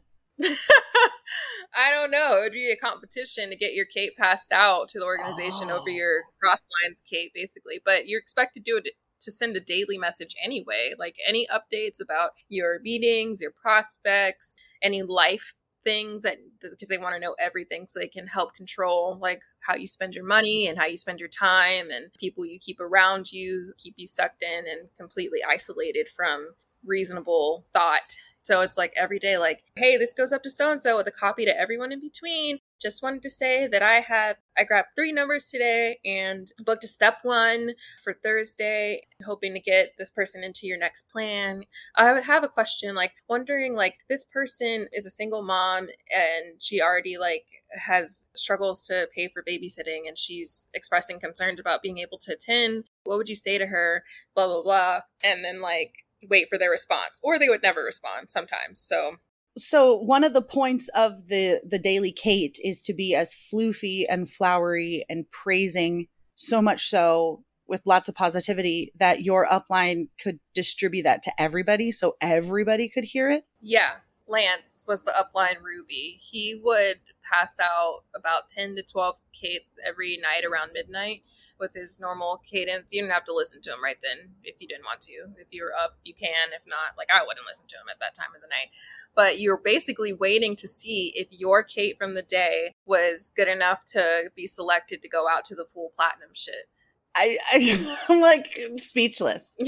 I don't know. It would be a competition to get your Kate passed out to the organization oh. over your cross lines Kate, basically. But you're expected to do it to send a daily message anyway, like any updates about your meetings, your prospects, any life things that because they want to know everything so they can help control like how you spend your money and how you spend your time and people you keep around you, keep you sucked in and completely isolated from reasonable thought So it's like every day, like, hey, this goes up to so-and-so with a copy to everyone in between. Just wanted to say that I had, I grabbed three numbers today and booked a step one for Thursday, hoping to get this person into your next plan. I have a question, like wondering, like, this person is a single mom and she already like has struggles to pay for babysitting and she's expressing concerns about being able to attend. What would you say to her? Blah, blah, blah. And then like, wait for their response, or they would never respond sometimes. So, so one of the points of the the Daily Kate is to be as floofy and flowery and praising, so much so with lots of positivity that your upline could distribute that to everybody, so everybody could hear it. Yeah, Lance was the upline Ruby. He would pass out about ten to twelve Kates every night around midnight. Was his normal cadence. You didn't have to listen to him right then if you didn't want to. If you were up, you can. If not, like I wouldn't listen to him at that time of the night. But you're basically waiting to see if your Kate from the day was good enough to be selected to go out to the full platinum shit. I, I I'm like speechless.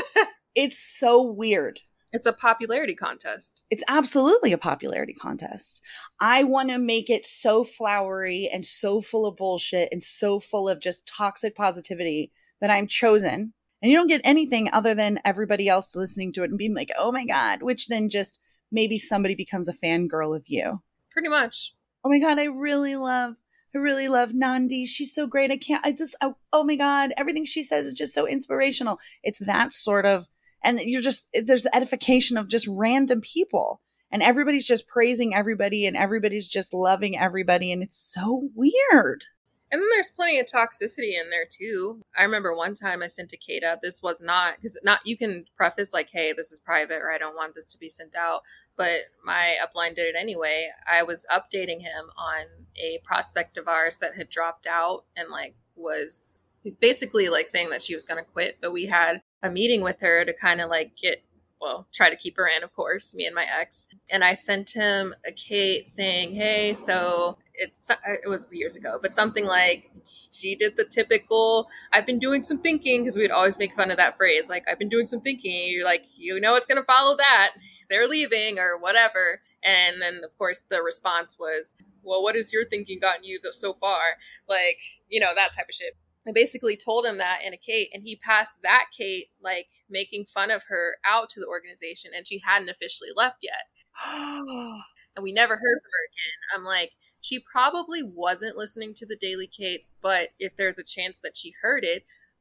It's so weird. It's a popularity contest. It's absolutely a popularity contest. I want to make it so flowery and so full of bullshit and so full of just toxic positivity that I'm chosen. And you don't get anything other than everybody else listening to it and being like, oh my God, which then just maybe somebody becomes a fangirl of you. Pretty much. Oh my God, I really love, I really love Nandi. She's so great. I can't, I just, I, oh my God, everything she says is just so inspirational. It's that sort of. And you're just, there's edification of just random people and everybody's just praising everybody and everybody's just loving everybody. And it's so weird. And then there's plenty of toxicity in there too. I remember one time I sent a Kate up. This was not, because not, you can preface like, hey, this is private or I don't want this to be sent out. But my upline did it anyway. I was updating him on a prospect of ours that had dropped out and like was basically like saying that she was going to quit. But we had a meeting with her to kind of like get, well, try to keep her in, of course, me and my ex. And I sent him a Kate saying, hey, so it's, it was years ago, but something like she did the typical, I've been doing some thinking, because we'd always make fun of that phrase. Like, I've been doing some thinking. You're like, you know, it's going to follow that. They're leaving or whatever. And then, of course, the response was, well, what has your thinking gotten you so far? Like, you know, that type of shit. I basically told him that in a Kate, and he passed that Kate, like, making fun of her out to the organization, and she hadn't officially left yet. And we never heard from her again. I'm like, she probably wasn't listening to the Daily Kates, but if there's a chance that she heard it,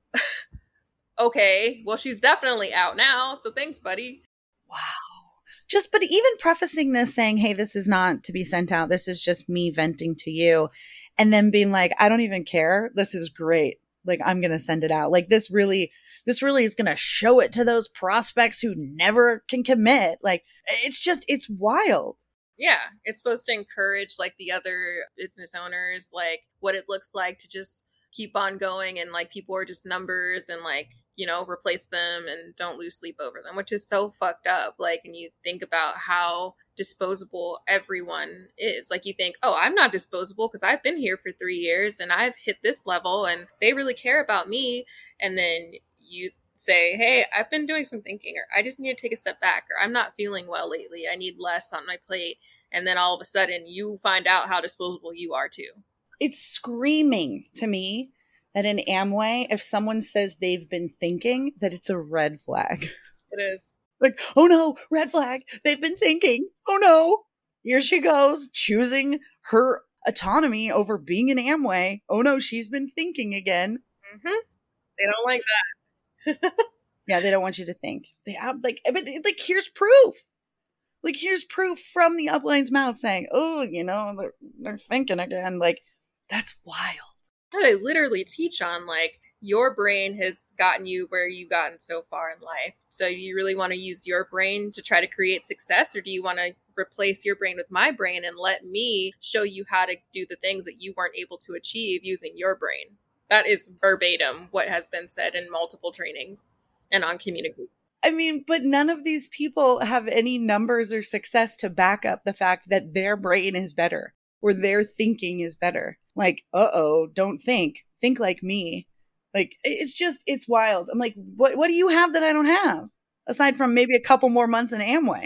okay, well, she's definitely out now, so thanks, buddy. Wow. Just, but even prefacing this saying, hey, this is not to be sent out. This is just me venting to you. And then being like, I don't even care. This is great. Like, I'm going to send it out. Like, this really, this really is going to show it to those prospects who never can commit. Like, it's just, it's wild. Yeah. It's supposed to encourage like the other business owners, like what it looks like to just keep on going. And like people are just numbers and like, you know, replace them and don't lose sleep over them, which is so fucked up. Like, and you think about how disposable everyone is. Like, you think, oh, I'm not disposable because I've been here for three years and I've hit this level and they really care about me. And then you say, hey, I've been doing some thinking, or I just need to take a step back, or I'm not feeling well lately. I need less on my plate. And then all of a sudden you find out how disposable you are too. It's screaming to me that in Amway, if someone says they've been thinking, that it's a red flag. It is. Like, oh no, red flag. They've been thinking. Oh no. Here she goes, choosing her autonomy over being in Amway. Oh no, she's been thinking again. Mm-hmm. They don't like that. Yeah, they don't want you to think. They have like, but like, here's proof. Like, here's proof from the upline's mouth saying, oh, you know, they're, they're thinking again. Like, that's wild. They literally teach on like, your brain has gotten you where you've gotten so far in life. So you really want to use your brain to try to create success, or do you want to replace your brain with my brain and let me show you how to do the things that you weren't able to achieve using your brain? That is verbatim what has been said in multiple trainings and on Communicate. I mean, but none of these people have any numbers or success to back up the fact that their brain is better or their thinking is better. Like, uh-oh, don't think. Think like me. Like, it's just, it's wild. I'm like, what, what do you have that I don't have? Aside from maybe a couple more months in Amway.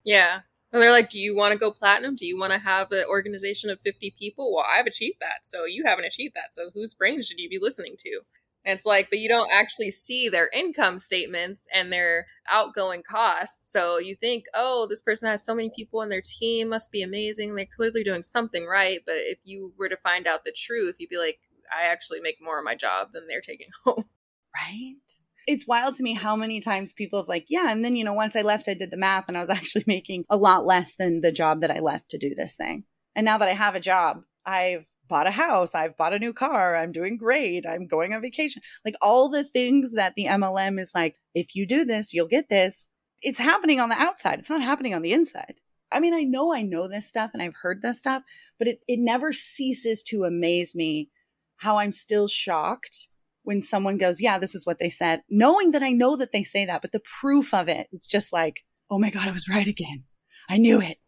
Yeah. And they're like, do you want to go platinum? Do you want to have an organization of fifty people? Well, I've achieved that. So you haven't achieved that. So whose brain should you be listening to? And it's like, but you don't actually see their income statements and their outgoing costs. So you think, oh, this person has so many people in their team, must be amazing. They're clearly doing something right. But if you were to find out the truth, you'd be like, I actually make more of my job than they're taking home. Right? It's wild to me how many times people have like, yeah, and then, you know, once I left, I did the math and I was actually making a lot less than the job that I left to do this thing. And now that I have a job, I've bought a house, I've bought a new car, I'm doing great, I'm going on vacation. Like all the things that the M L M is like, if you do this, you'll get this. It's happening on the outside. It's not happening on the inside. I mean, I know I know this stuff and I've heard this stuff, but it, it never ceases to amaze me how I'm still shocked when someone goes, yeah, this is what they said, knowing that I know that they say that, but the proof of it, it's just like, oh my God, I was right again. I knew it.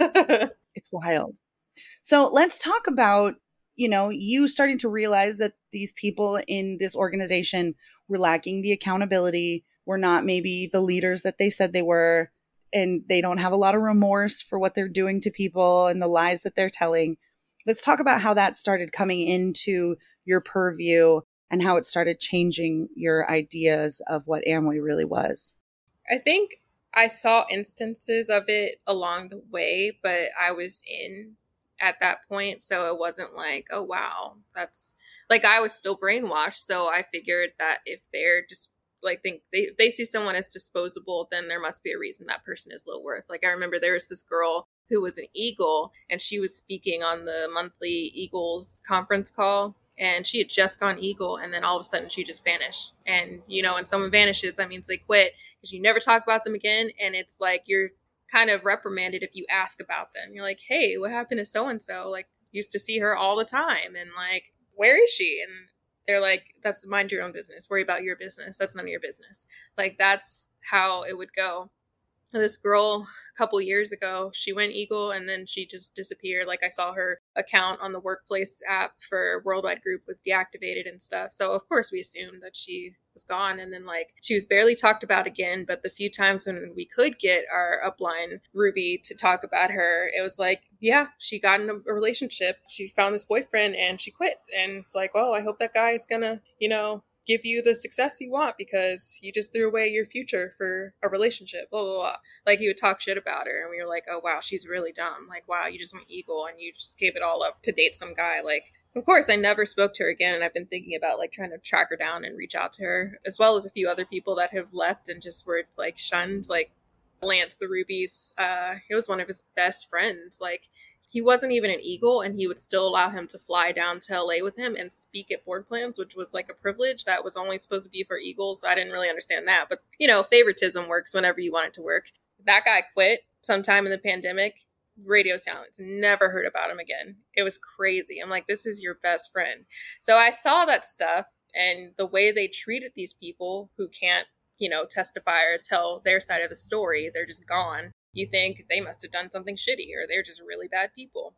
It's wild. So let's talk about, you know, you starting to realize that these people in this organization were lacking the accountability, were not maybe the leaders that they said they were, and they don't have a lot of remorse for what they're doing to people and the lies that they're telling. Let's talk about how that started coming into your purview and how it started changing your ideas of what Amway really was. I think I saw instances of it along the way, but I was in at that point. So it wasn't like, oh, wow, that's like, I was still brainwashed. So I figured that if they're just like, think they, if they see someone as disposable, then there must be a reason that person is low worth. Like I remember there was this girl who was an Eagle and she was speaking on the monthly Eagles conference call. And she had just gone Eagle, and then all of a sudden she just vanished. And, you know, when someone vanishes, that means they quit because you never talk about them again. And it's like you're kind of reprimanded if you ask about them. You're like, hey, what happened to so-and-so? Like, used to see her all the time. And like, where is she? And they're like, that's mind your own business. Worry about your business. That's none of your business. Like, that's how it would go. This girl a couple years ago, she went Eagle and then she just disappeared. Like I saw her account on the workplace app for Worldwide Group was deactivated and stuff. So of course we assumed that she was gone. And then like she was barely talked about again. But the few times when we could get our upline Ruby to talk about her, it was like, yeah, she got in a relationship. She found this boyfriend and she quit. And it's like, well, I hope that guy is gonna, you know, give you the success you want because you just threw away your future for a relationship, blah, blah, blah. Like he would talk shit about her and we were like, oh, wow, she's really dumb. Like, wow, you just went Eagle and you just gave it all up to date some guy. Like, of course, I never spoke to her again. And I've been thinking about like trying to track her down and reach out to her, as well as a few other people that have left and just were like shunned. Like Lance, the Rubies, uh, he was one of his best friends. Like, he wasn't even an Eagle and he would still allow him to fly down to L A with him and speak at board plans, which was like a privilege that was only supposed to be for Eagles. I didn't really understand that. But, you know, favoritism works whenever you want it to work. That guy quit sometime in the pandemic. Radio silence. Never heard about him again. It was crazy. I'm like, this is your best friend. So I saw that stuff and the way they treated these people who can't, you know, testify or tell their side of the story. They're just gone. You think they must have done something shitty or they're just really bad people.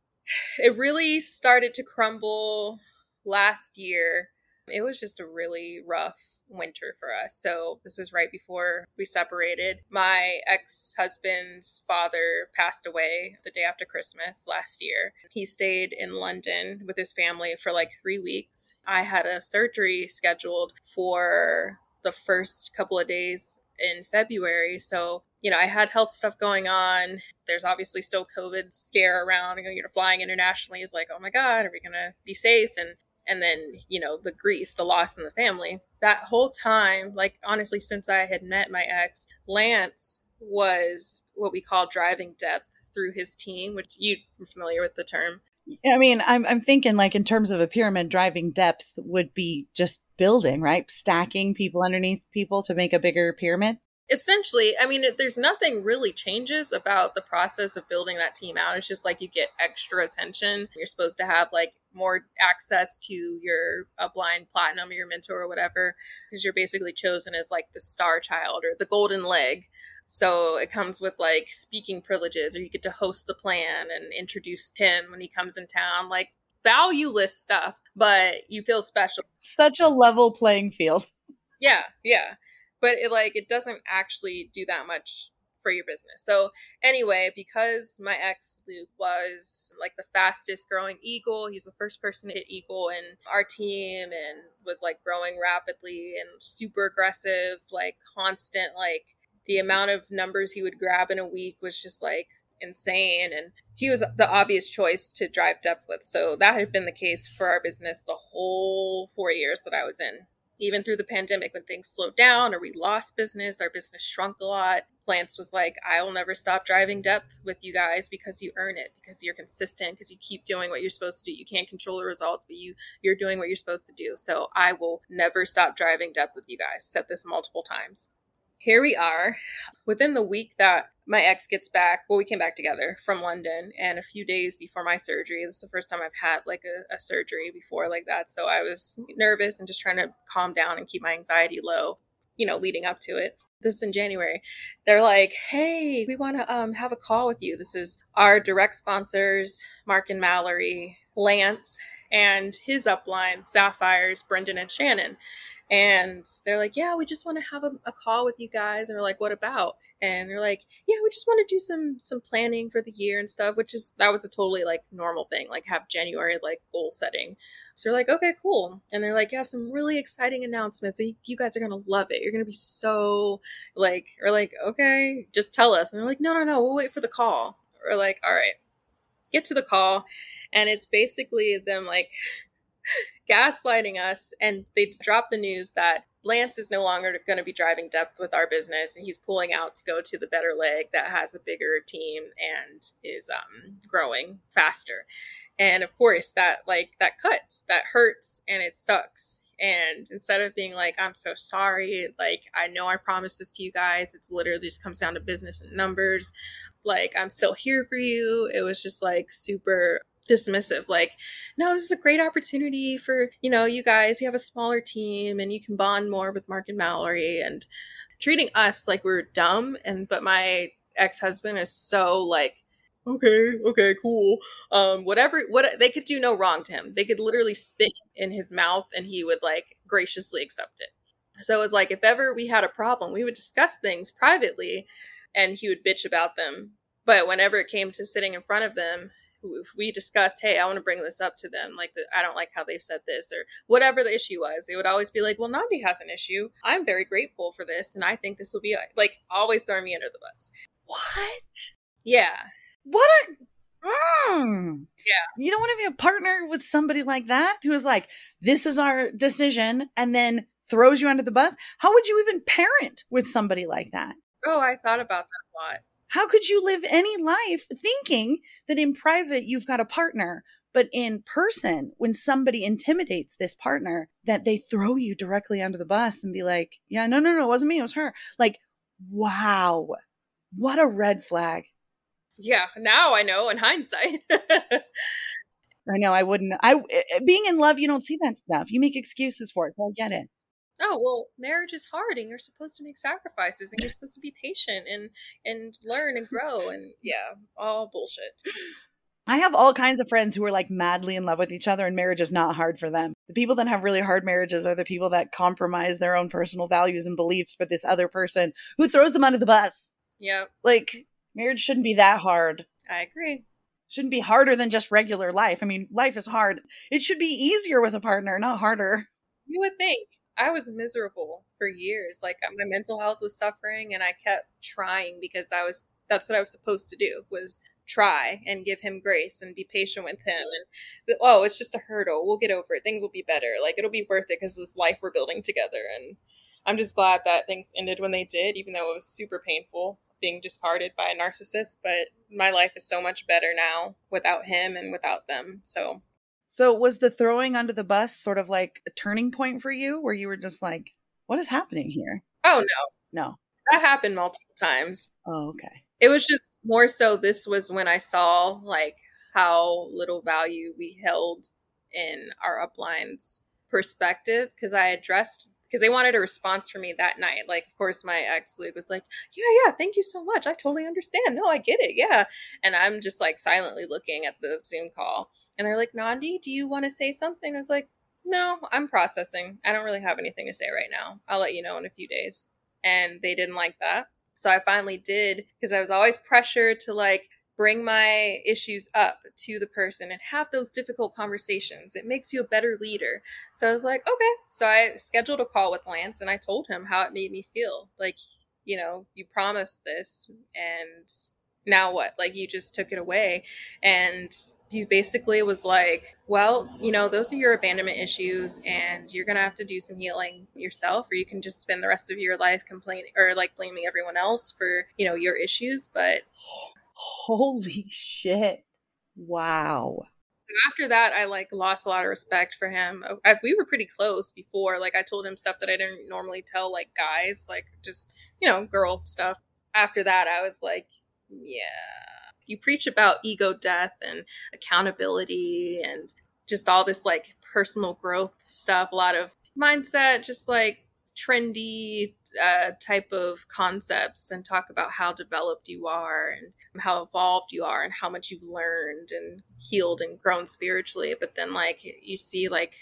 It really started to crumble last year. It was just a really rough winter for us. So this was right before we separated. My ex-husband's father passed away the day after Christmas last year. He stayed in London with his family for like three weeks. I had a surgery scheduled for the first couple of days in February. So, you know, I had health stuff going on. There's obviously still COVID scare around. You know, you're flying internationally is like, oh my God, are we going to be safe? And, and then, you know, the grief, the loss in the family. That whole time, like, honestly, since I had met my ex, Lance was what we call driving depth through his team, which you're familiar with the term. I mean, I'm I'm thinking like in terms of a pyramid, driving depth would be just building, right? Stacking people underneath people to make a bigger pyramid. Essentially, I mean, there's nothing really changes about the process of building that team out. It's just like you get extra attention. You're supposed to have like more access to your upline platinum or your mentor or whatever, because you're basically chosen as like the star child or the golden leg. So it comes with like speaking privileges, or you get to host the plan and introduce him when he comes in town, like valueless stuff, but you feel special. Such a level playing field. Yeah, yeah. But it like it doesn't actually do that much for your business. So anyway, because my ex Luke was like the fastest growing eagle, he's the first person to hit eagle in our team and was like growing rapidly and super aggressive, like constant, like the amount of numbers he would grab in a week was just like insane. And he was the obvious choice to drive depth with. So that had been the case for our business the whole four years that I was in. Even through the pandemic, when things slowed down or we lost business, our business shrunk a lot. Lance was like, I will never stop driving depth with you guys because you earn it, because you're consistent, because you keep doing what you're supposed to do. You can't control the results, but you, you're doing what you're supposed to do. So I will never stop driving depth with you guys. Said this multiple times. Here we are within the week that my ex gets back. Well, we came back together from London, and a few days before my surgery, this is the first time I've had like a, a surgery before like that. So I was nervous and just trying to calm down and keep my anxiety low, you know, leading up to it. This is in January. They're like, hey, we want to um, have a call with you. This is our direct sponsors, Mark and Mallory, Lance, and his upline, Sapphires, Brendan and Shannon. And they're like, yeah, we just want to have a, a call with you guys. And we're like, what about? And they're like, yeah, we just want to do some some planning for the year and stuff, which is, that was a totally like normal thing, like have January like goal setting. So we're like, okay, cool. And they're like, yeah, some really exciting announcements. You guys are going to love it. You're going to be so like, we're like, okay, just tell us. And they're like, no, no, no, we'll wait for the call. We're like, all right, get to the call. And it's basically them like gaslighting us, and they drop the news that Lance is no longer going to be driving depth with our business, and he's pulling out to go to the better leg that has a bigger team and is um, growing faster. And of course, that like that cuts, that hurts, and it sucks. And instead of being like, I'm so sorry, like, I know I promised this to you guys, it's literally just comes down to business and numbers. Like, I'm still here for you. It was just like super dismissive, like, no, this is a great opportunity for, you know, you guys, you have a smaller team and you can bond more with Mark and Mallory, and treating us like we're dumb. And but my ex-husband is so like, okay, okay, cool. Um, whatever, what they could do no wrong to him. They could literally spit in his mouth and he would like graciously accept it. So it was like, if ever we had a problem, we would discuss things privately and he would bitch about them. But whenever it came to sitting in front of them, if we discussed, hey, I want to bring this up to them, like, the, I don't like how they've said this, or whatever the issue was, it would always be like, well, Nandi has an issue. I'm very grateful for this, and I think this will be, like, always throwing me under the bus. What? Yeah. What a... Mm. Yeah. You don't want to be a partner with somebody like that, who is like, this is our decision, and then throws you under the bus? How would you even parent with somebody like that? Oh, I thought about that a lot. How could you live any life thinking that in private you've got a partner, but in person, when somebody intimidates this partner, that they throw you directly under the bus and be like, yeah, no, no, no, it wasn't me, it was her. Like, wow, what a red flag. Yeah, now I know in hindsight. I know, I wouldn't. I being in love, you don't see that stuff. You make excuses for it. So I get it. Oh, well, marriage is hard and you're supposed to make sacrifices and you're supposed to be patient and, and learn and grow. And yeah, all bullshit. I have all kinds of friends who are like madly in love with each other, and marriage is not hard for them. The people that have really hard marriages are the people that compromise their own personal values and beliefs for this other person who throws them under the bus. Yeah. Like, marriage shouldn't be that hard. I agree. Shouldn't be harder than just regular life. I mean, life is hard. It should be easier with a partner, not harder. You would think. I was miserable for years. Like, my mental health was suffering, and I kept trying because I was, that's what I was supposed to do, was try and give him grace and be patient with him. And the, oh, it's just a hurdle. We'll get over it. Things will be better. Like, it'll be worth it because of this life we're building together. And I'm just glad that things ended when they did, even though it was super painful being discarded by a narcissist. But my life is so much better now without him and without them. So So was the throwing under the bus sort of like a turning point for you, where you were just like, what is happening here? Oh, no. No. That happened multiple times. Oh, okay. It was just more so this was when I saw like how little value we held in our upline's perspective, because I addressed, because they wanted a response from me that night. Like, of course, my ex Luke was like, yeah, yeah, thank you so much. I totally understand. No, I get it. Yeah. And I'm just like silently looking at the Zoom call. And they're like, Nandi, do you want to say something? I was like, no, I'm processing. I don't really have anything to say right now. I'll let you know in a few days. And they didn't like that. So I finally did, because I was always pressured to like bring my issues up to the person and have those difficult conversations. It makes you a better leader. So I was like, okay. So I scheduled a call with Lance and I told him how it made me feel. Like, you know, you promised this and now what? Like, you just took it away. And he basically was like, well, you know, those are your abandonment issues and you're going to have to do some healing yourself, or you can just spend the rest of your life complaining or like blaming everyone else for, you know, your issues. But holy shit. Wow. After that, I like lost a lot of respect for him. I, we were pretty close before. Like, I told him stuff that I didn't normally tell like guys, like just, you know, girl stuff. After that, I was like, yeah, you preach about ego death and accountability and just all this like personal growth stuff, a lot of mindset, just like trendy uh, type of concepts, and talk about how developed you are and how evolved you are and how much you've learned and healed and grown spiritually. But then like you see like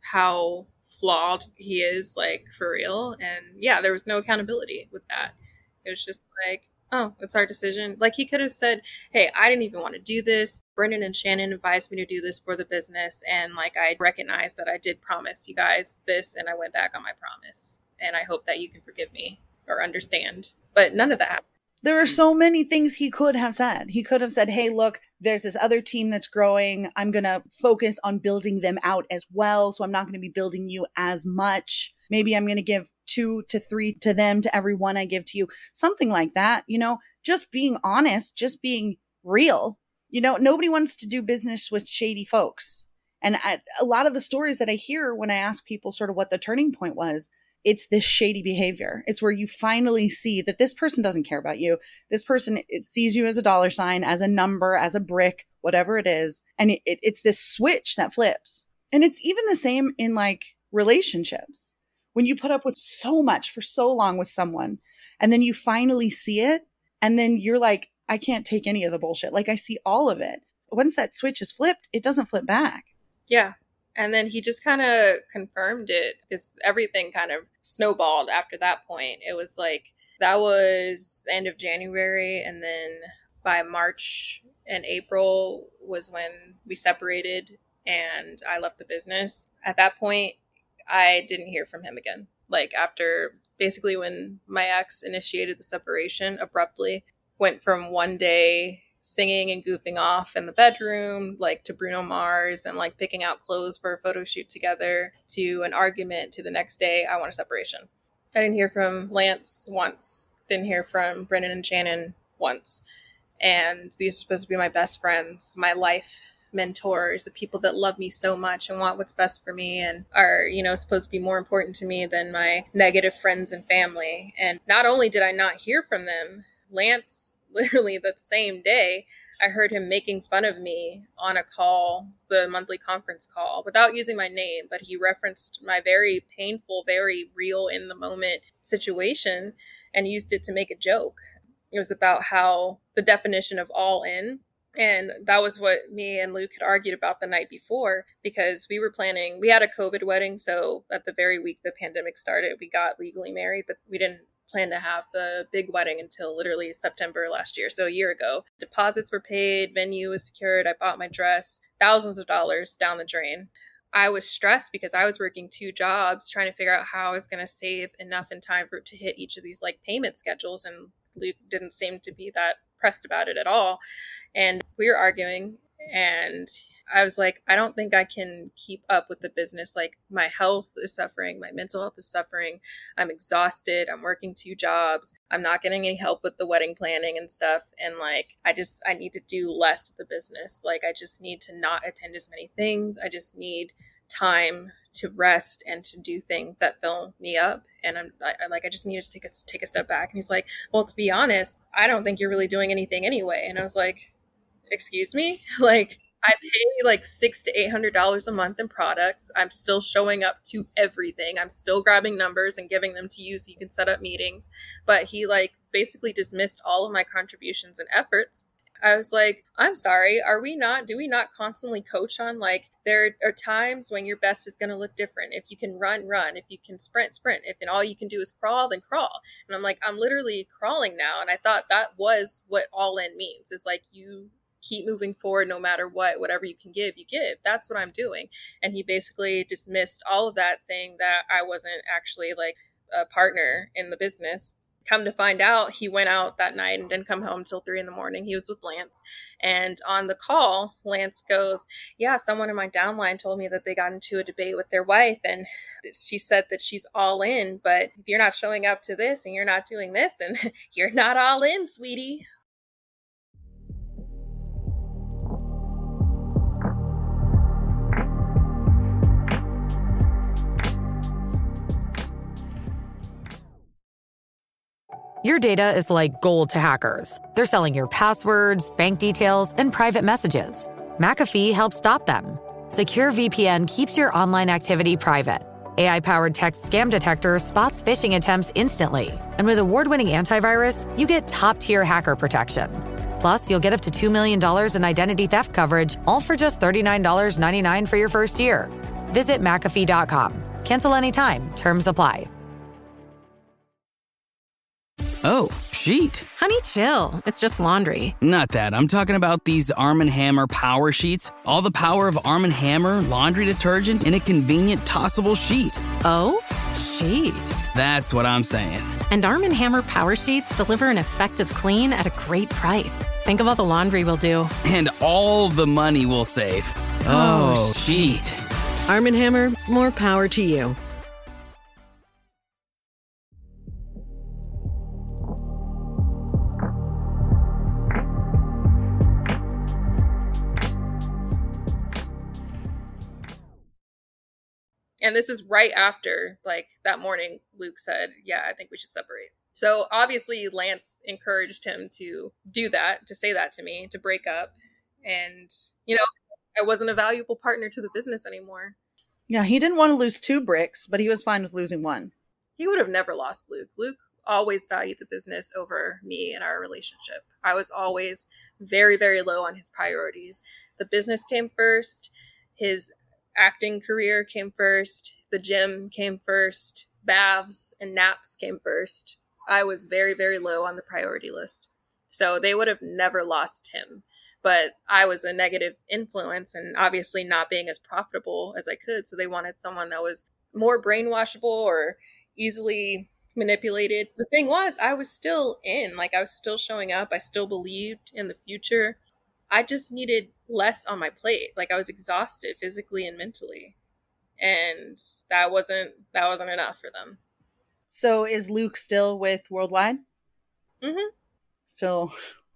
how flawed he is, like for real. And yeah, there was no accountability with that. It was just like, oh, it's our decision. Like, he could have said, hey, I didn't even want to do this. Brendan and Shannon advised me to do this for the business. And like, I recognized that I did promise you guys this and I went back on my promise. And I hope that you can forgive me or understand. But none of that happened. There are so many things he could have said. He could have said, hey, look, there's this other team that's growing. I'm going to focus on building them out as well. So I'm not going to be building you as much. Maybe I'm going to give two to three to them, to every one I give to you. Something like that. You know, just being honest, just being real. You know, nobody wants to do business with shady folks. And I, a lot of the stories that I hear when I ask people sort of what the turning point was, it's this shady behavior. It's where you finally see that this person doesn't care about you. This person it sees you as a dollar sign, as a number, as a brick, whatever it is. And it, it, it's this switch that flips. And it's even the same in like relationships. When you put up with so much for so long with someone, and then you finally see it, and then you're like, I can't take any of the bullshit. Like, I see all of it. Once that switch is flipped, it doesn't flip back. Yeah. And then he just kind of confirmed it, because everything kind of snowballed after that point. It was like, that was the end of January. And then by March and April was when we separated and I left the business. At that point, I didn't hear from him again. Like, after basically when my ex initiated the separation abruptly, went from one day singing and goofing off in the bedroom, like to Bruno Mars and like picking out clothes for a photo shoot together, to an argument, to the next day, I want a separation. I didn't hear from Lance once. Didn't hear from Brendan and Shannon once. And these are supposed to be my best friends, my life mentors, the people that love me so much and want what's best for me and are, you know, supposed to be more important to me than my negative friends and family. And not only did I not hear from them, Lance, literally that same day, I heard him making fun of me on a call, the monthly conference call, without using my name, but he referenced my very painful, very real in the moment situation and used it to make a joke. It was about how the definition of all in. And that was what me and Luke had argued about the night before, because we were planning, we had a COVID wedding. So at the very week the pandemic started, we got legally married, but we didn't plan to have the big wedding until literally September last year. So a year ago, deposits were paid, venue was secured. I bought my dress, thousands of dollars down the drain. I was stressed because I was working two jobs, trying to figure out how I was going to save enough in time for it to hit each of these like payment schedules. And Luke didn't seem to be that pressed about it at all. And we were arguing, and I was like, I don't think I can keep up with the business. Like, my health is suffering. My mental health is suffering. I'm exhausted. I'm working two jobs. I'm not getting any help with the wedding planning and stuff. And like, I just, I need to do less of the business. Like, I just need to not attend as many things. I just need time to rest and to do things that fill me up. And I'm I, like, I just need to take a, take a step back. And he's like, well, to be honest, I don't think you're really doing anything anyway. And I was like, excuse me? Like, I pay like six to eight hundred dollars a month in products. I'm still showing up to everything. I'm still grabbing numbers and giving them to you so you can set up meetings. But he like basically dismissed all of my contributions and efforts. I was like, I'm sorry, are we not, do we not constantly coach on like, there are times when your best is going to look different. If you can run, run. If you can sprint, sprint. If then all you can do is crawl, then crawl. And I'm like, I'm literally crawling now. And I thought that was what all in means. It's like you keep moving forward no matter what, whatever you can give, you give. That's what I'm doing. And he basically dismissed all of that, saying that I wasn't actually like a partner in the business. Come to find out, he went out that night and didn't come home till three in the morning. He was with Lance. And on the call, Lance goes, yeah, someone in my downline told me that they got into a debate with their wife. And she said that she's all in. But if you're not showing up to this and you're not doing this, then you're not all in, sweetie. Your data is like gold to hackers. They're selling your passwords, bank details, and private messages. McAfee helps stop them. Secure V P N keeps your online activity private. A I-powered text scam detector spots phishing attempts instantly. And with award-winning antivirus, you get top-tier hacker protection. Plus, you'll get up to two million dollars in identity theft coverage, all for just thirty-nine ninety-nine for your first year. Visit McAfee dot com. Cancel anytime. Terms apply. Oh, sheet. Honey, chill. It's just laundry. Not that. I'm talking about these Arm and Hammer Power Sheets. All the power of Arm and Hammer laundry detergent in a convenient tossable sheet. Oh, sheet. That's what I'm saying. And Arm and Hammer Power Sheets deliver an effective clean at a great price. Think of all the laundry we'll do. And all the money we'll save. Oh, oh sheet. Arm and Hammer, more power to you. And this is right after, like, that morning, Luke said, yeah, I think we should separate. So obviously Lance encouraged him to do that, to say that to me, to break up. And, you know, I wasn't a valuable partner to the business anymore. Yeah, he didn't want to lose two bricks, but he was fine with losing one. He would have never lost Luke. Luke always valued the business over me and our relationship. I was always very, very low on his priorities. The business came first. His acting career came first. The gym came first. Baths and naps came first. I was very, very low on the priority list. So they would have never lost him. But I was a negative influence and obviously not being as profitable as I could. So they wanted someone that was more brainwashable or easily manipulated. The thing was, I was still in. Like, I was still showing up. I still believed in the future. I just needed less on my plate. Like, I was exhausted physically and mentally. And that wasn't that wasn't enough for them. So is Luke still with Worldwide? Mm-hmm. Still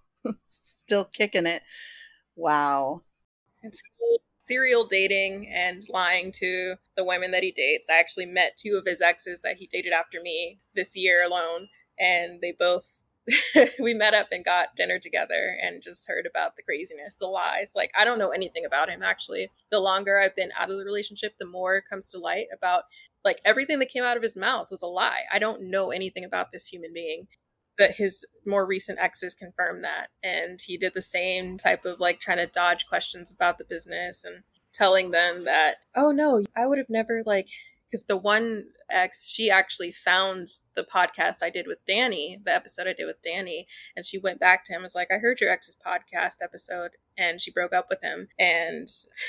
still kicking it. Wow. It's serial dating and lying to the women that he dates. I actually met two of his exes that he dated after me this year alone. And they both we met up and got dinner together and just heard about the craziness, the lies. Like, I don't know anything about him, actually. The longer I've been out of the relationship, the more it comes to light about, like, everything that came out of his mouth was a lie. I don't know anything about this human being. But his more recent exes confirmed that. And he did the same type of, like, trying to dodge questions about the business and telling them that, oh, no, I would have never, like, because the one ex, she actually found the podcast I did with Danny, the episode I did with Danny, and she went back to him and was like, I heard your ex's podcast episode, and she broke up with him. And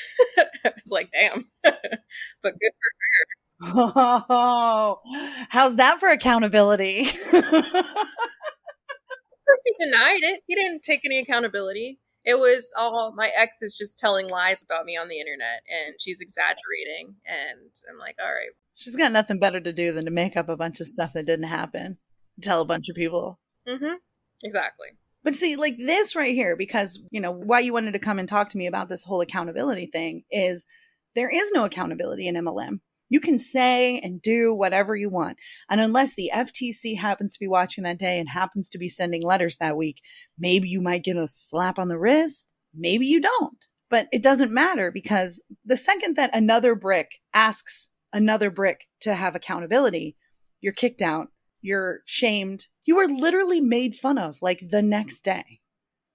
I was like, damn. But good for her. Oh, how's that for accountability? Of course he denied it. He didn't take any accountability. It was all, my ex is just telling lies about me on the internet and she's exaggerating. And I'm like, all right. She's got nothing better to do than to make up a bunch of stuff that didn't happen. Tell a bunch of people. Mm-hmm. Exactly. But see, like this right here, because, you know, why you wanted to come and talk to me about this whole accountability thing is there is no accountability in M L M. You can say and do whatever you want. And unless the F T C happens to be watching that day and happens to be sending letters that week, maybe you might get a slap on the wrist. Maybe you don't. But it doesn't matter, because the second that another brick asks another brick to have accountability, you're kicked out. You're shamed. You are literally made fun of, like, the next day. Yeah.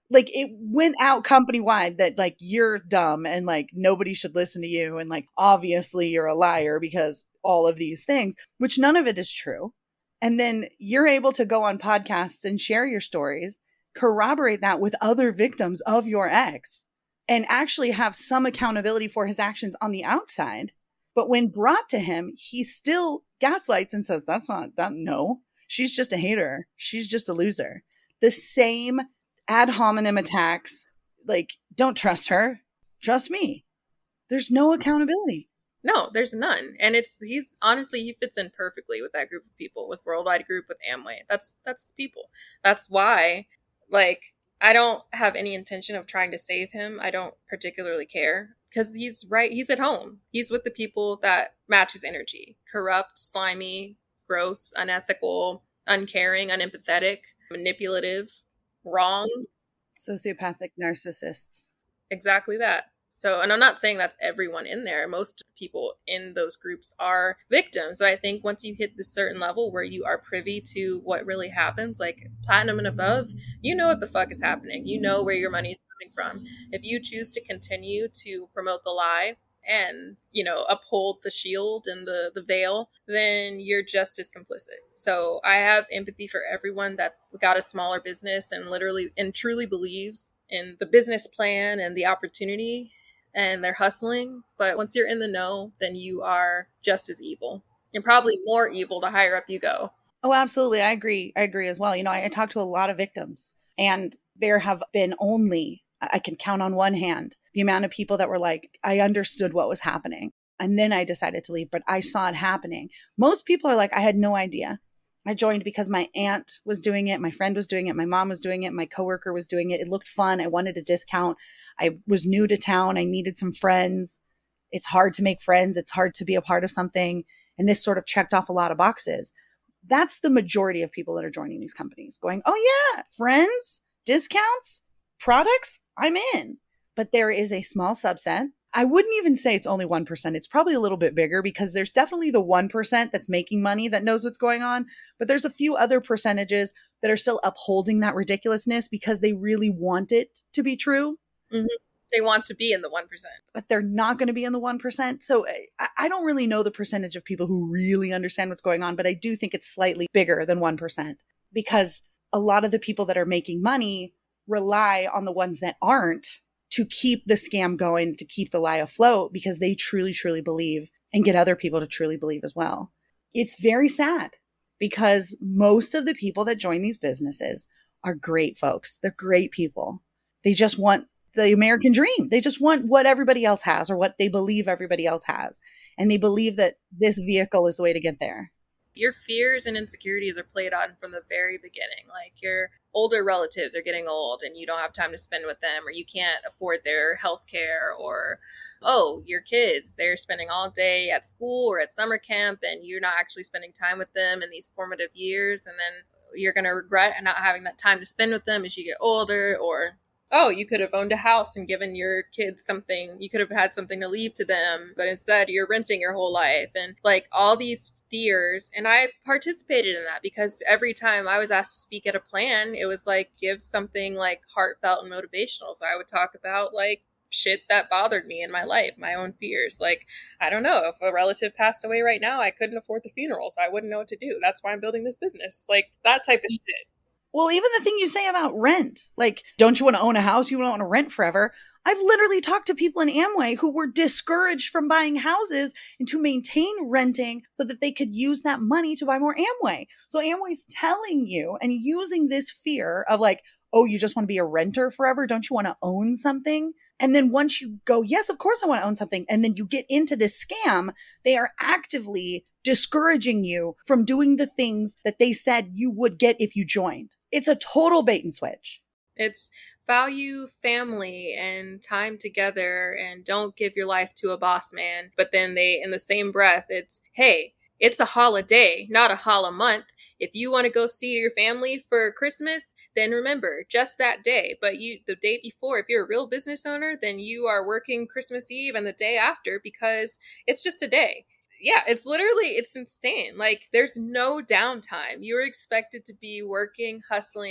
Like it went out company wide that like you're dumb and like nobody should listen to you. And like, obviously you're a liar because all of these things, which none of it is true. And then you're able to go on podcasts and share your stories, corroborate that with other victims of your ex, and actually have some accountability for his actions on the outside. But when brought to him, he still gaslights and says, that's not that. No, she's just a hater. She's just a loser. The same ad hominem attacks, like, don't trust her, trust me. There's no accountability. No, there's none. And it's, he's honestly, he fits in perfectly with that group of people, with Worldwide Group, with Amway. That's, that's his people. That's why, like, I don't have any intention of trying to save him. I don't particularly care because he's right. He's at home. He's with the people that match his energy. Corrupt, slimy, gross, unethical, uncaring, unempathetic, manipulative, wrong. Sociopathic narcissists. Exactly that. So, and I'm not saying that's everyone in there. Most people in those groups are victims. So I think once you hit this certain level where you are privy to what really happens, like platinum and above, you know what the fuck is happening. You know where your money is coming from. If you choose to continue to promote the lie and, you know, uphold the shield and the, the veil, then you're just as complicit. So I have empathy for everyone that's got a smaller business and literally and truly believes in the business plan and the opportunity, and they're hustling. But once you're in the know, then you are just as evil, and probably more evil the higher up you go. Oh, absolutely. I agree. I agree as well. You know, I, I talked to a lot of victims, and there have been only, I can count on one hand, the amount of people that were like, I understood what was happening. And then I decided to leave, but I saw it happening. Most people are like, I had no idea. I joined because my aunt was doing it. My friend was doing it. My mom was doing it. My coworker was doing it. It looked fun. I wanted a discount. I was new to town. I needed some friends. It's hard to make friends. It's hard to be a part of something. And this sort of checked off a lot of boxes. That's the majority of people that are joining these companies going, oh yeah, friends, discounts, products, I'm in. But there is a small subset. I wouldn't even say it's only one percent. It's probably a little bit bigger because there's definitely the one percent that's making money that knows what's going on. But there's a few other percentages that are still upholding that ridiculousness because they really want it to be true. Mm-hmm. They want to be in the one percent. But they're not going to be in the one percent. So I, I don't really know the percentage of people who really understand what's going on, but I do think it's slightly bigger than one percent because a lot of the people that are making money rely on the ones that aren't to keep the scam going, to keep the lie afloat because they truly, truly believe and get other people to truly believe as well. It's very sad because most of the people that join these businesses are great folks. They're great people. They just want the American dream. They just want what everybody else has or what they believe everybody else has. And they believe that this vehicle is the way to get there. Your fears and insecurities are played on from the very beginning. Like your older relatives are getting old and you don't have time to spend with them, or you can't afford their health care, or, oh, your kids, they're spending all day at school or at summer camp and you're not actually spending time with them in these formative years. And then you're going to regret not having that time to spend with them as you get older. Or, oh, you could have owned a house and given your kids something. You could have had something to leave to them, but instead you're renting your whole life. And like all these fears. And I participated in that because every time I was asked to speak at a plan, it was like, give something like heartfelt and motivational. So I would talk about like shit that bothered me in my life, my own fears. Like, I don't know, if a relative passed away right now, I couldn't afford the funeral, so I wouldn't know what to do. That's why I'm building this business. Like that type of shit. Well, even the thing you say about rent, like, don't you want to own a house? You don't want to rent forever. I've literally talked to people in Amway who were discouraged from buying houses and to maintain renting so that they could use that money to buy more Amway. So Amway's telling you and using this fear of like, oh, you just want to be a renter forever? Don't you want to own something? And then once you go, yes, of course I want to own something. And then you get into this scam, they are actively discouraging you from doing the things that they said you would get if you joined. It's a total bait and switch. It's value family and time together and don't give your life to a boss man. But then they, in the same breath, it's, hey, it's a holiday, not a holla month. If you want to go see your family for Christmas, then remember just that day. But you, the day before, if you're a real business owner, then you are working Christmas Eve and the day after because it's just a day. Yeah, it's literally, it's insane. Like there's no downtime. You're expected to be working, hustling,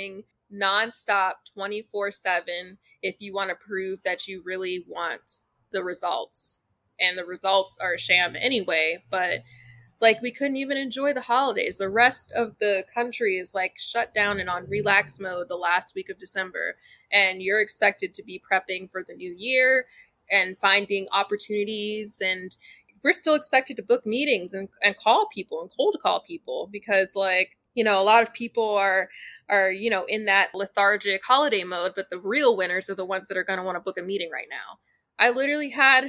nonstop twenty-four seven if you want to prove that you really want the results. And the results are a sham anyway, but like we couldn't even enjoy the holidays. The rest of the country is like shut down and on relax mode the last week of December. And you're expected to be prepping for the new year and finding opportunities. And we're still expected to book meetings and, and call people and cold call people because like, you know, a lot of people are, are, you know, in that lethargic holiday mode, but the real winners are the ones that are going to want to book a meeting right now. I literally had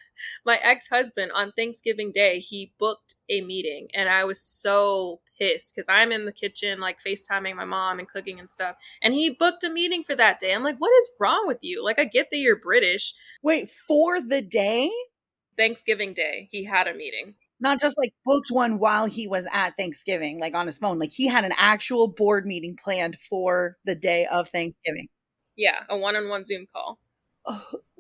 my ex-husband on Thanksgiving Day, he booked a meeting and I was so pissed because I'm in the kitchen, like FaceTiming my mom and cooking and stuff. And he booked a meeting for that day. I'm like, what is wrong with you? Like, I get that you're British. Wait, for the day? Thanksgiving Day, he had a meeting. Not just like booked one while he was at Thanksgiving, like on his phone. Like he had an actual board meeting planned for the day of Thanksgiving. Yeah, a one-on-one Zoom call. Uh,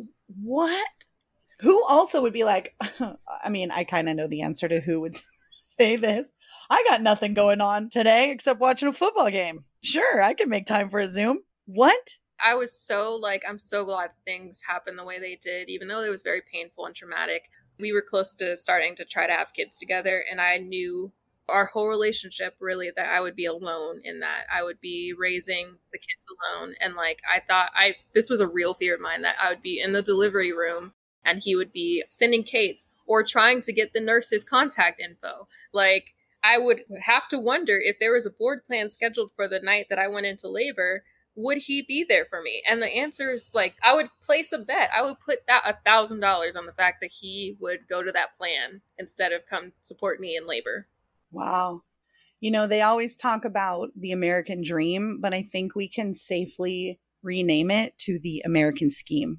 what? Who also would be like, I mean, I kind of know the answer to who would say this. I got nothing going on today except watching a football game. Sure, I can make time for a Zoom. What? I was so like, I'm so glad things happened the way they did, even though it was very painful and traumatic. We were close to starting to try to have kids together. And I knew our whole relationship really that I would be alone in that. I would be raising the kids alone. And like, I thought I, this was a real fear of mine that I would be in the delivery room and he would be sending Kate's or trying to get the nurse's contact info. Like, I would have to wonder if there was a board plan scheduled for the night that I went into labor, would he be there for me? And the answer is like, I would place a bet. I would put that a thousand dollars on the fact that he would go to that plan instead of come support me in labor. Wow. You know, they always talk about the American dream, but I think we can safely rename it to the American scheme.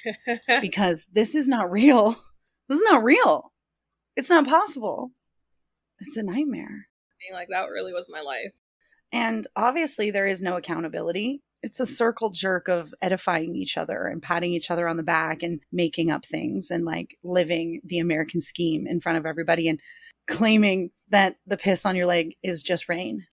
Because this is not real. This is not real. It's not possible. It's a nightmare. Being like, that really was my life. And obviously there is no accountability. It's a circle jerk of edifying each other and patting each other on the back and making up things and like living the American scheme in front of everybody and claiming that the piss on your leg is just rain.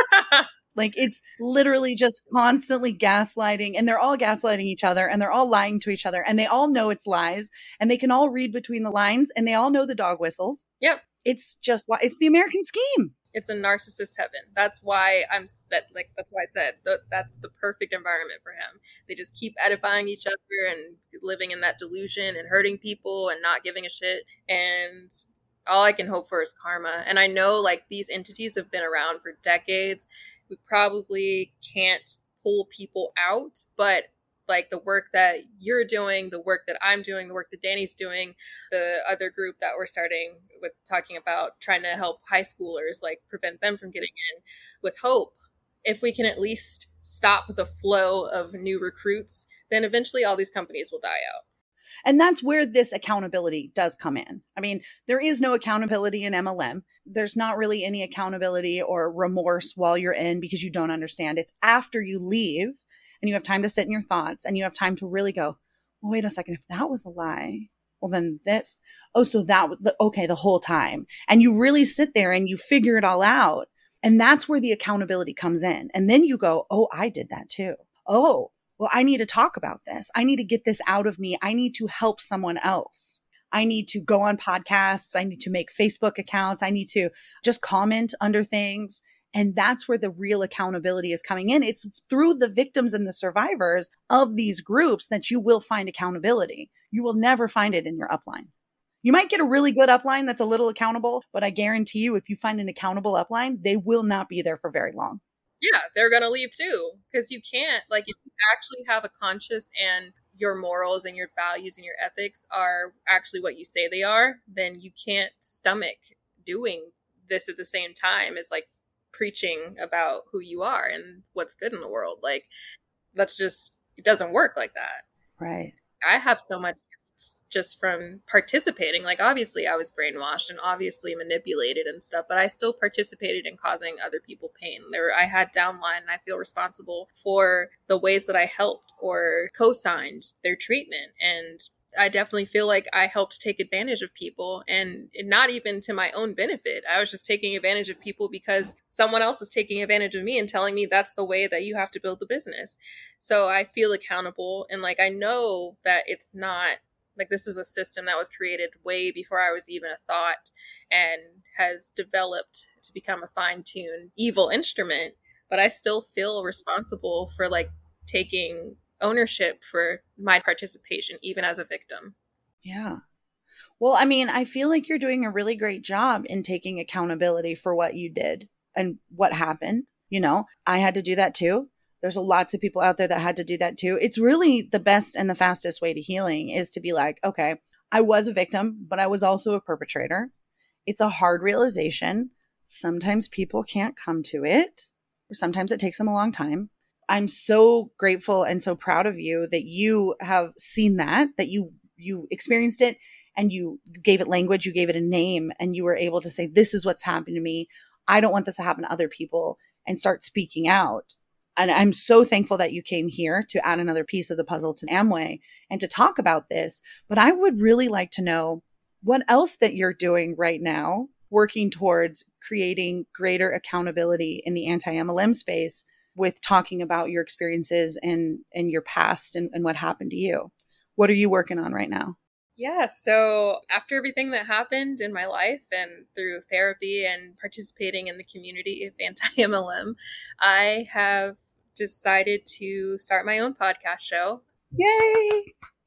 Like it's literally just constantly gaslighting, and they're all gaslighting each other and they're all lying to each other and they all know it's lies and they can all read between the lines and they all know the dog whistles. Yep. It's just why it's the American scheme. It's a narcissist heaven. That's why I'm that like, that's why I said that that's the perfect environment for him. They just keep edifying each other and living in that delusion and hurting people and not giving a shit. And all I can hope for is karma. And I know like these entities have been around for decades. We probably can't pull people out, but like the work that you're doing, the work that I'm doing, the work that Danny's doing, the other group that we're starting with talking about trying to help high schoolers, like prevent them from getting in with hope. If we can at least stop the flow of new recruits, then eventually all these companies will die out. And that's where this accountability does come in. I mean, there is no accountability in M L M. There's not really any accountability or remorse while you're in because you don't understand. It's after you leave and you have time to sit in your thoughts and you have time to really go, well, wait a second, if that was a lie, well, then this, oh, so that was the, okay, the whole time. And you really sit there and you figure it all out. And that's where the accountability comes in. And then you go, oh, I did that too. Oh, well, I need to talk about this. I need to get this out of me. I need to help someone else. I need to go on podcasts. I need to make Facebook accounts. I need to just comment under things. And that's where the real accountability is coming in. It's through the victims and the survivors of these groups that you will find accountability. You will never find it in your upline. You might get a really good upline that's a little accountable, but I guarantee you, if you find an accountable upline, they will not be there for very long. Yeah, they're going to leave too, because you can't, like, if you actually have a conscience and your morals and your values and your ethics are actually what you say they are, then you can't stomach doing this at the same time as like preaching about who you are and what's good in the world. Like, that's just, it doesn't work like that. Right. I have so much just from participating. Like, obviously I was brainwashed and obviously manipulated and stuff, but I still participated in causing other people pain. There, I had downline and I feel responsible for the ways that I helped or co-signed their treatment. And I definitely feel like I helped take advantage of people, and not even to my own benefit. I was just taking advantage of people because someone else was taking advantage of me and telling me that's the way that you have to build the business. So I feel accountable, and like I know that it's not like this was a system that was created way before I was even a thought and has developed to become a fine-tuned evil instrument. But I still feel responsible for like taking ownership for my participation, even as a victim. Yeah. Well, I mean, I feel like you're doing a really great job in taking accountability for what you did and what happened. You know, I had to do that too. There's lots of people out there that had to do that too. It's really the best and the fastest way to healing is to be like, okay, I was a victim, but I was also a perpetrator. It's a hard realization. Sometimes people can't come to it, or sometimes it takes them a long time. I'm so grateful and so proud of you that you have seen that, that you you experienced it and you gave it language, you gave it a name, and you were able to say, this is what's happened to me. I don't want this to happen to other people, and start speaking out. And I'm so thankful that you came here to add another piece of the puzzle to Amway and to talk about this. But I would really like to know what else that you're doing right now, working towards creating greater accountability in the anti-M L M space, with talking about your experiences and, and your past and, and what happened to you. What are you working on right now? Yeah, so after everything that happened in my life and through therapy and participating in the community of anti-M L M, I have decided to start my own podcast show. Yay!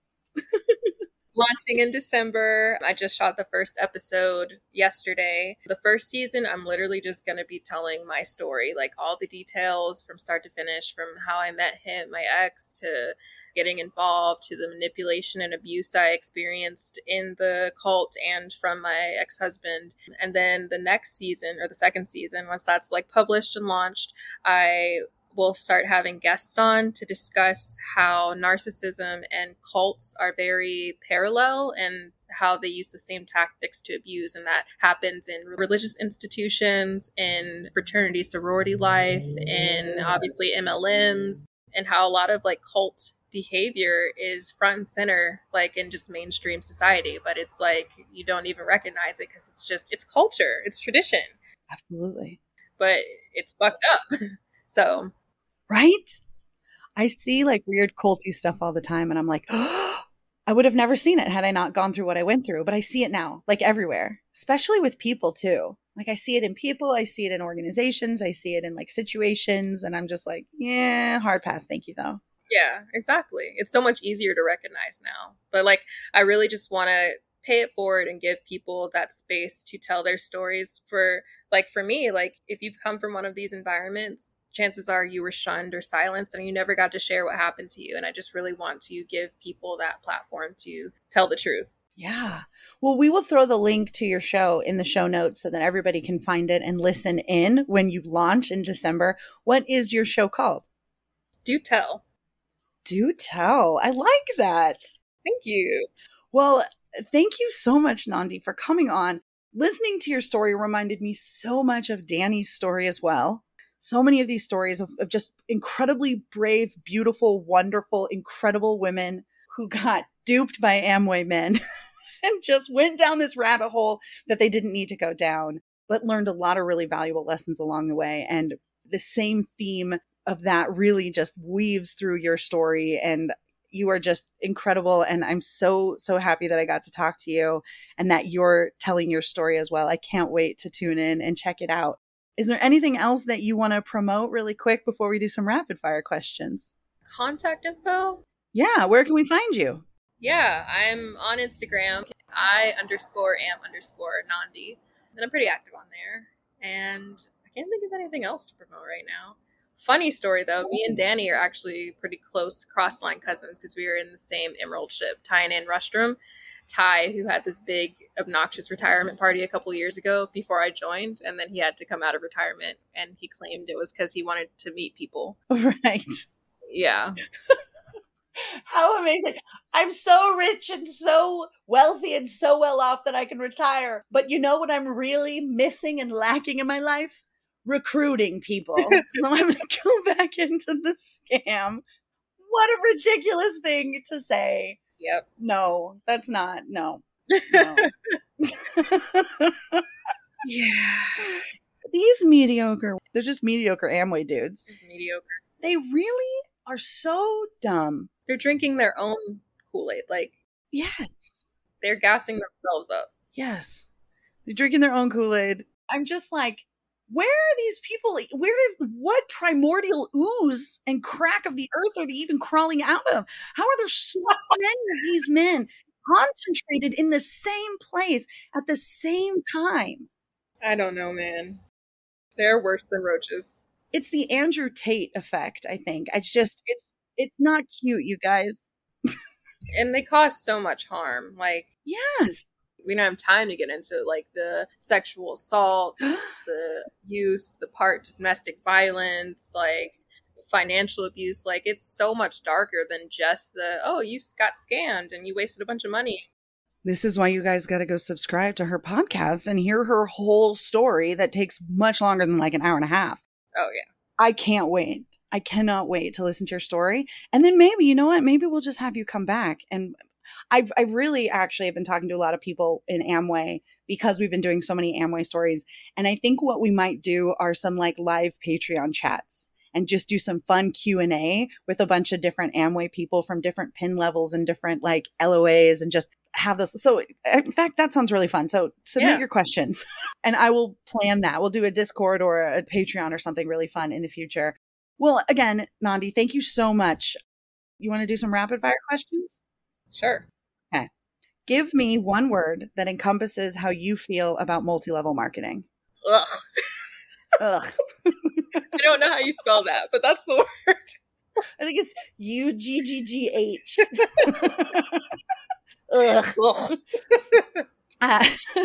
Launching in December. I just shot the first episode yesterday. The first season, I'm literally just going to be telling my story, like all the details from start to finish, from how I met him, my ex, to getting involved, to the manipulation and abuse I experienced in the cult and from my ex-husband. And then the next season, or the second season, once that's like published and launched, I we'll start having guests on to discuss how narcissism and cults are very parallel and how they use the same tactics to abuse. And that happens in religious institutions, in fraternity sorority life, in obviously M L Ms, and how a lot of like cult behavior is front and center, like in just mainstream society. But it's like, you don't even recognize it because it's just, it's culture, it's tradition. Absolutely. But it's fucked up. So... Right? I see like weird culty stuff all the time and I'm like, oh, I would have never seen it had I not gone through what I went through, but I see it now, like everywhere, especially with people too. Like I see it in people, I see it in organizations, I see it in like situations, and I'm just like, yeah, hard pass. Thank you though. Yeah, exactly. It's so much easier to recognize now. But like, I really just want to pay it forward and give people that space to tell their stories. For like, for me, like if you've come from one of these environments, chances are you were shunned or silenced and you never got to share what happened to you. And I just really want to give people that platform to tell the truth. Yeah. Well, we will throw the link to your show in the show notes so that everybody can find it and listen in when you launch in December. What is your show called? Do Tell. Do Tell. I like that. Thank you. Well, thank you so much, Nandi, for coming on. Listening to your story reminded me so much of Danny's story as well. So many of these stories of, of just incredibly brave, beautiful, wonderful, incredible women who got duped by Amway men and just went down this rabbit hole that they didn't need to go down, but learned a lot of really valuable lessons along the way. And the same theme of that really just weaves through your story. And you are just incredible. And I'm so, so happy that I got to talk to you and that you're telling your story as well. I can't wait to tune in and check it out. Is there anything else that you want to promote really quick before we do some rapid fire questions? Contact info? Yeah. Where can we find you? Yeah, I'm on Instagram. I underscore am underscore Nandi. And I'm pretty active on there. And I can't think of anything else to promote right now. Funny story though, me and Danny are actually pretty close cross-line cousins because we were in the same Emerald ship, Ty and Rustrum. Ty, who had this big obnoxious retirement party a couple years ago before I joined, and then he had to come out of retirement, and he claimed it was because he wanted to meet people. Right. Yeah. How amazing. I'm so rich and so wealthy and so well off that I can retire. But you know what I'm really missing and lacking in my life? Recruiting people. So I'm going to go back into the scam. What a ridiculous thing to say. Yep. No, that's not. No. No. Yeah. These mediocre, they're just mediocre Amway dudes. It's mediocre. They really are so dumb. They're drinking their own Kool-Aid. Like, Yes. they're gassing themselves up. Yes. They're drinking their own Kool-Aid. I'm just like, where are these people? Where did, what primordial ooze and crack of the earth are they even crawling out of? How are there so many of these men concentrated in the same place at the same time? I don't know, man. They're worse than roaches. It's the Andrew Tate effect, I think. It's just, it's, it's not cute, you guys. And they cause so much harm. Like, Yes. we don't have time to get into like the sexual assault, the abuse, the part domestic violence, like financial abuse. Like, it's so much darker than just the, oh, you got scammed and you wasted a bunch of money. This is why you guys got to go subscribe to her podcast and hear her whole story that takes much longer than like an hour and a half. Oh, yeah. I can't wait. I cannot wait to listen to your story. And then maybe, you know what? Maybe we'll just have you come back. And I've, I've really actually have been talking to a lot of people in Amway because we've been doing so many Amway stories. And I think what we might do are some like live Patreon chats and just do some fun Q and A with a bunch of different Amway people from different pin levels and different like L O As and just have this. So in fact, that sounds really fun. So submit Yeah. your questions and I will plan that. We'll do a Discord or a Patreon or something really fun in the future. Well, again, Nandi, thank you so much. You want to do some rapid fire questions? Sure. Okay. Give me one word that encompasses how you feel about multi-level marketing. Ugh. Ugh. I don't know how you spell that, but that's the word. I think it's U G G G H. Ugh. Ugh. Uh,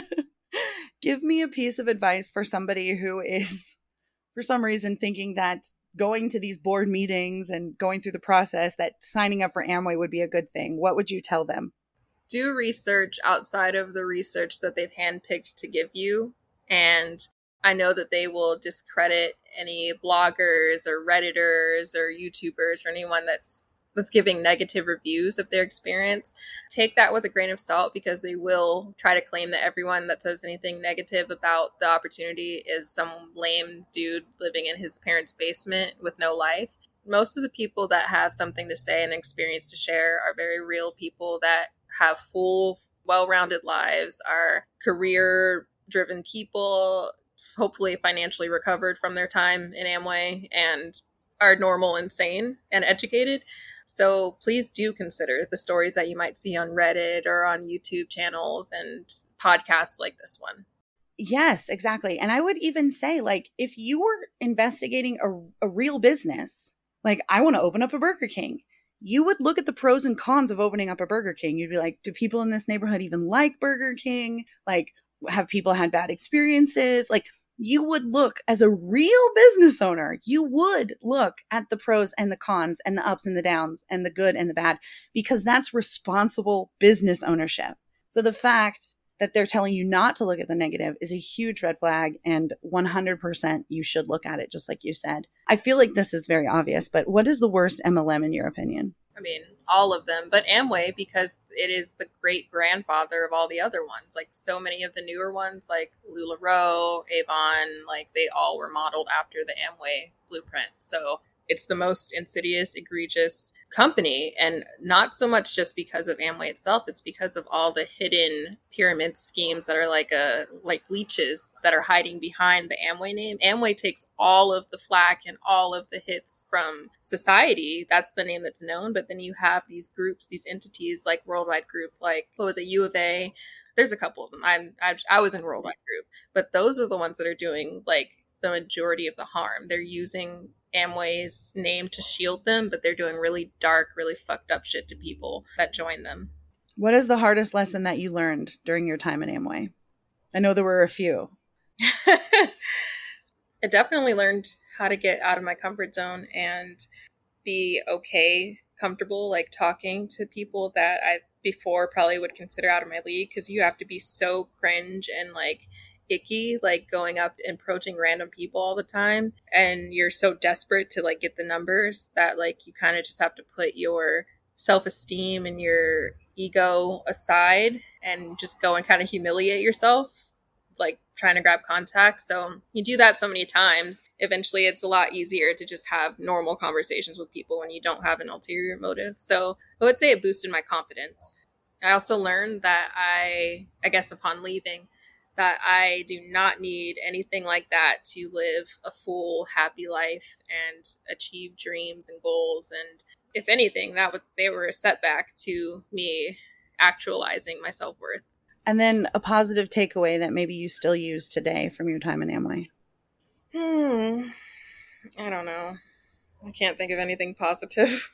give me a piece of advice for somebody who is, for some reason, thinking that going to these board meetings and going through the process, that signing up for Amway would be a good thing. What would you tell them? Do research outside of the research that they've handpicked to give you. And I know that they will discredit any bloggers or Redditors or YouTubers or anyone that's that's giving negative reviews of their experience. Take that with a grain of salt because they will try to claim that everyone that says anything negative about the opportunity is some lame dude living in his parents' basement with no life. Most of the people that have something to say and experience to share are very real people that have full, well-rounded lives, are career-driven people, hopefully financially recovered from their time in Amway, and are normal and sane and educated. So please do consider the stories that you might see on Reddit or on YouTube channels and podcasts like this one. Yes, exactly. And I would even say, like, if you were investigating a, a real business, like I want to open up a Burger King, you would look at the pros and cons of opening up a Burger King. You'd be like, do people in this neighborhood even like Burger King? Like, have people had bad experiences? Like, you would look as a real business owner, you would look at the pros and the cons and the ups and the downs and the good and the bad, because that's responsible business ownership. So the fact that they're telling you not to look at the negative is a huge red flag, and one hundred percent you should look at it, just like you said. I feel like this is very obvious, but what is the worst M L M in your opinion? I mean, all of them, but Amway, because it is the great grandfather of all the other ones. Like so many of the newer ones, like LuLaRoe, Avon, like they all were modeled after the Amway blueprint. So it's the most insidious, egregious company, and not so much just because of Amway itself. It's because of all the hidden pyramid schemes that are like a like leeches that are hiding behind the Amway name. Amway takes all of the flack and all of the hits from society. That's the name that's known. But then you have these groups, these entities like Worldwide Group, like what was it, U of A? There's a couple of them. I'm I, I was in Worldwide Group, but those are the ones that are doing like the majority of the harm. They're using Amway's name to shield them, but they're doing really dark, really fucked up shit to people that join them. What is the hardest lesson that you learned during your time in Amway? I know there were a few. I definitely learned how to get out of my comfort zone and be okay, comfortable, like talking to people that I before probably would consider out of my league, because you have to be so cringe and like icky, like going up and approaching random people all the time, and you're so desperate to like get the numbers that like you kind of just have to put your self-esteem and your ego aside and just go and kind of humiliate yourself, like trying to grab contacts. So you do that so many times, eventually it's a lot easier to just have normal conversations with people when you don't have an ulterior motive. So I would say it boosted my confidence. I also learned that I, I guess upon leaving, that I do not need anything like that to live a full, happy life and achieve dreams and goals. And if anything, that was they were a setback to me actualizing my self-worth. And then a positive takeaway that maybe you still use today from your time in Amway. Hmm. I don't know. I can't think of anything positive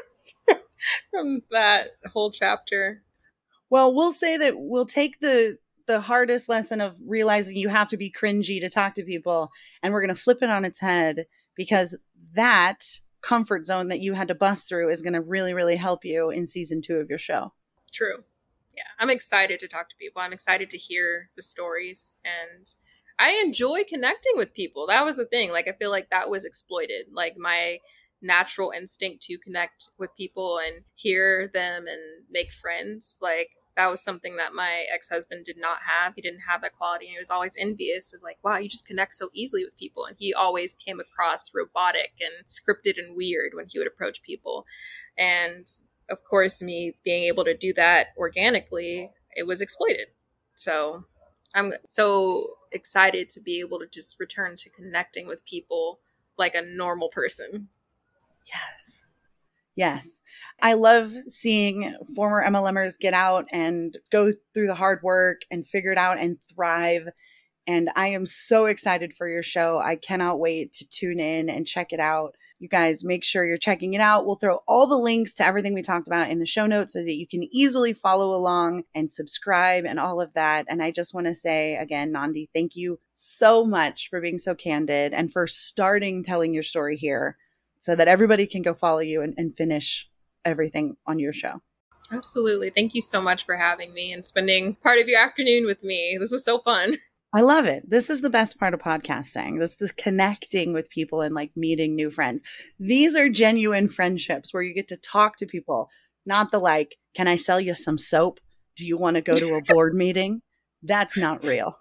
from that whole chapter. Well, we'll say that we'll take the the hardest lesson of realizing you have to be cringy to talk to people, and we're going to flip it on its head, because that comfort zone that you had to bust through is going to really, really help you in season two of your show. True. Yeah. I'm excited to talk to people. I'm excited to hear the stories, and I enjoy connecting with people. That was the thing. Like, I feel like that was exploited. Like, my natural instinct to connect with people and hear them and make friends. Like, that was something that my ex-husband did not have. He didn't have that quality. And he was always envious of like, wow, you just connect so easily with people. And he always came across robotic and scripted and weird when he would approach people. And of course, me being able to do that organically, it was exploited. So I'm so excited to be able to just return to connecting with people like a normal person. Yes. Yes. I love seeing former M L Mers get out and go through the hard work and figure it out and thrive. And I am so excited for your show. I cannot wait to tune in and check it out. You guys, make sure you're checking it out. We'll throw all the links to everything we talked about in the show notes so that you can easily follow along and subscribe and all of that. And I just want to say again, Nandi, thank you so much for being so candid and for starting telling your story here, so that everybody can go follow you and, and finish everything on your show. Absolutely. Thank you so much for having me and spending part of your afternoon with me. This was so fun. I love it. This is the best part of podcasting. This is connecting with people and like meeting new friends. These are genuine friendships where you get to talk to people, not the like, can I sell you some soap? Do you want to go to a board meeting? That's not real.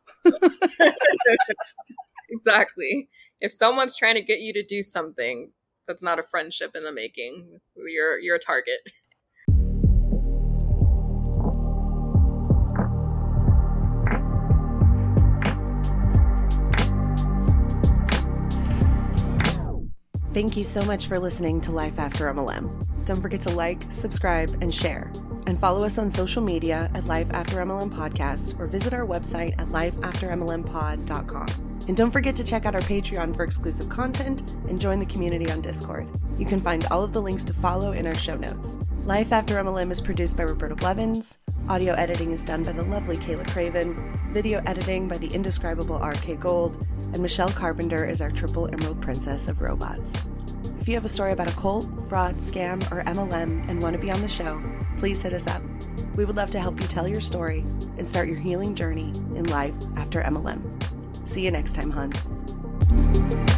Exactly. If someone's trying to get you to do something, that's not a friendship in the making. You're you're a target. Thank you so much for listening to Life After M L M. Don't forget to like, subscribe, and share. And follow us on social media at Life After M L M Podcast, or visit our website at life after m l m pod dot com. And don't forget to check out our Patreon for exclusive content and join the community on Discord. You can find all of the links to follow in our show notes. Life After M L M is produced by Roberta Blevins. Audio editing is done by the lovely Kayla Craven. Video editing by the indescribable R K Gold. And Michelle Carpenter is our triple emerald princess of robots. If you have a story about a cult, fraud, scam, or M L M and want to be on the show, please hit us up. We would love to help you tell your story and start your healing journey in life after M L M. See you next time, Hans.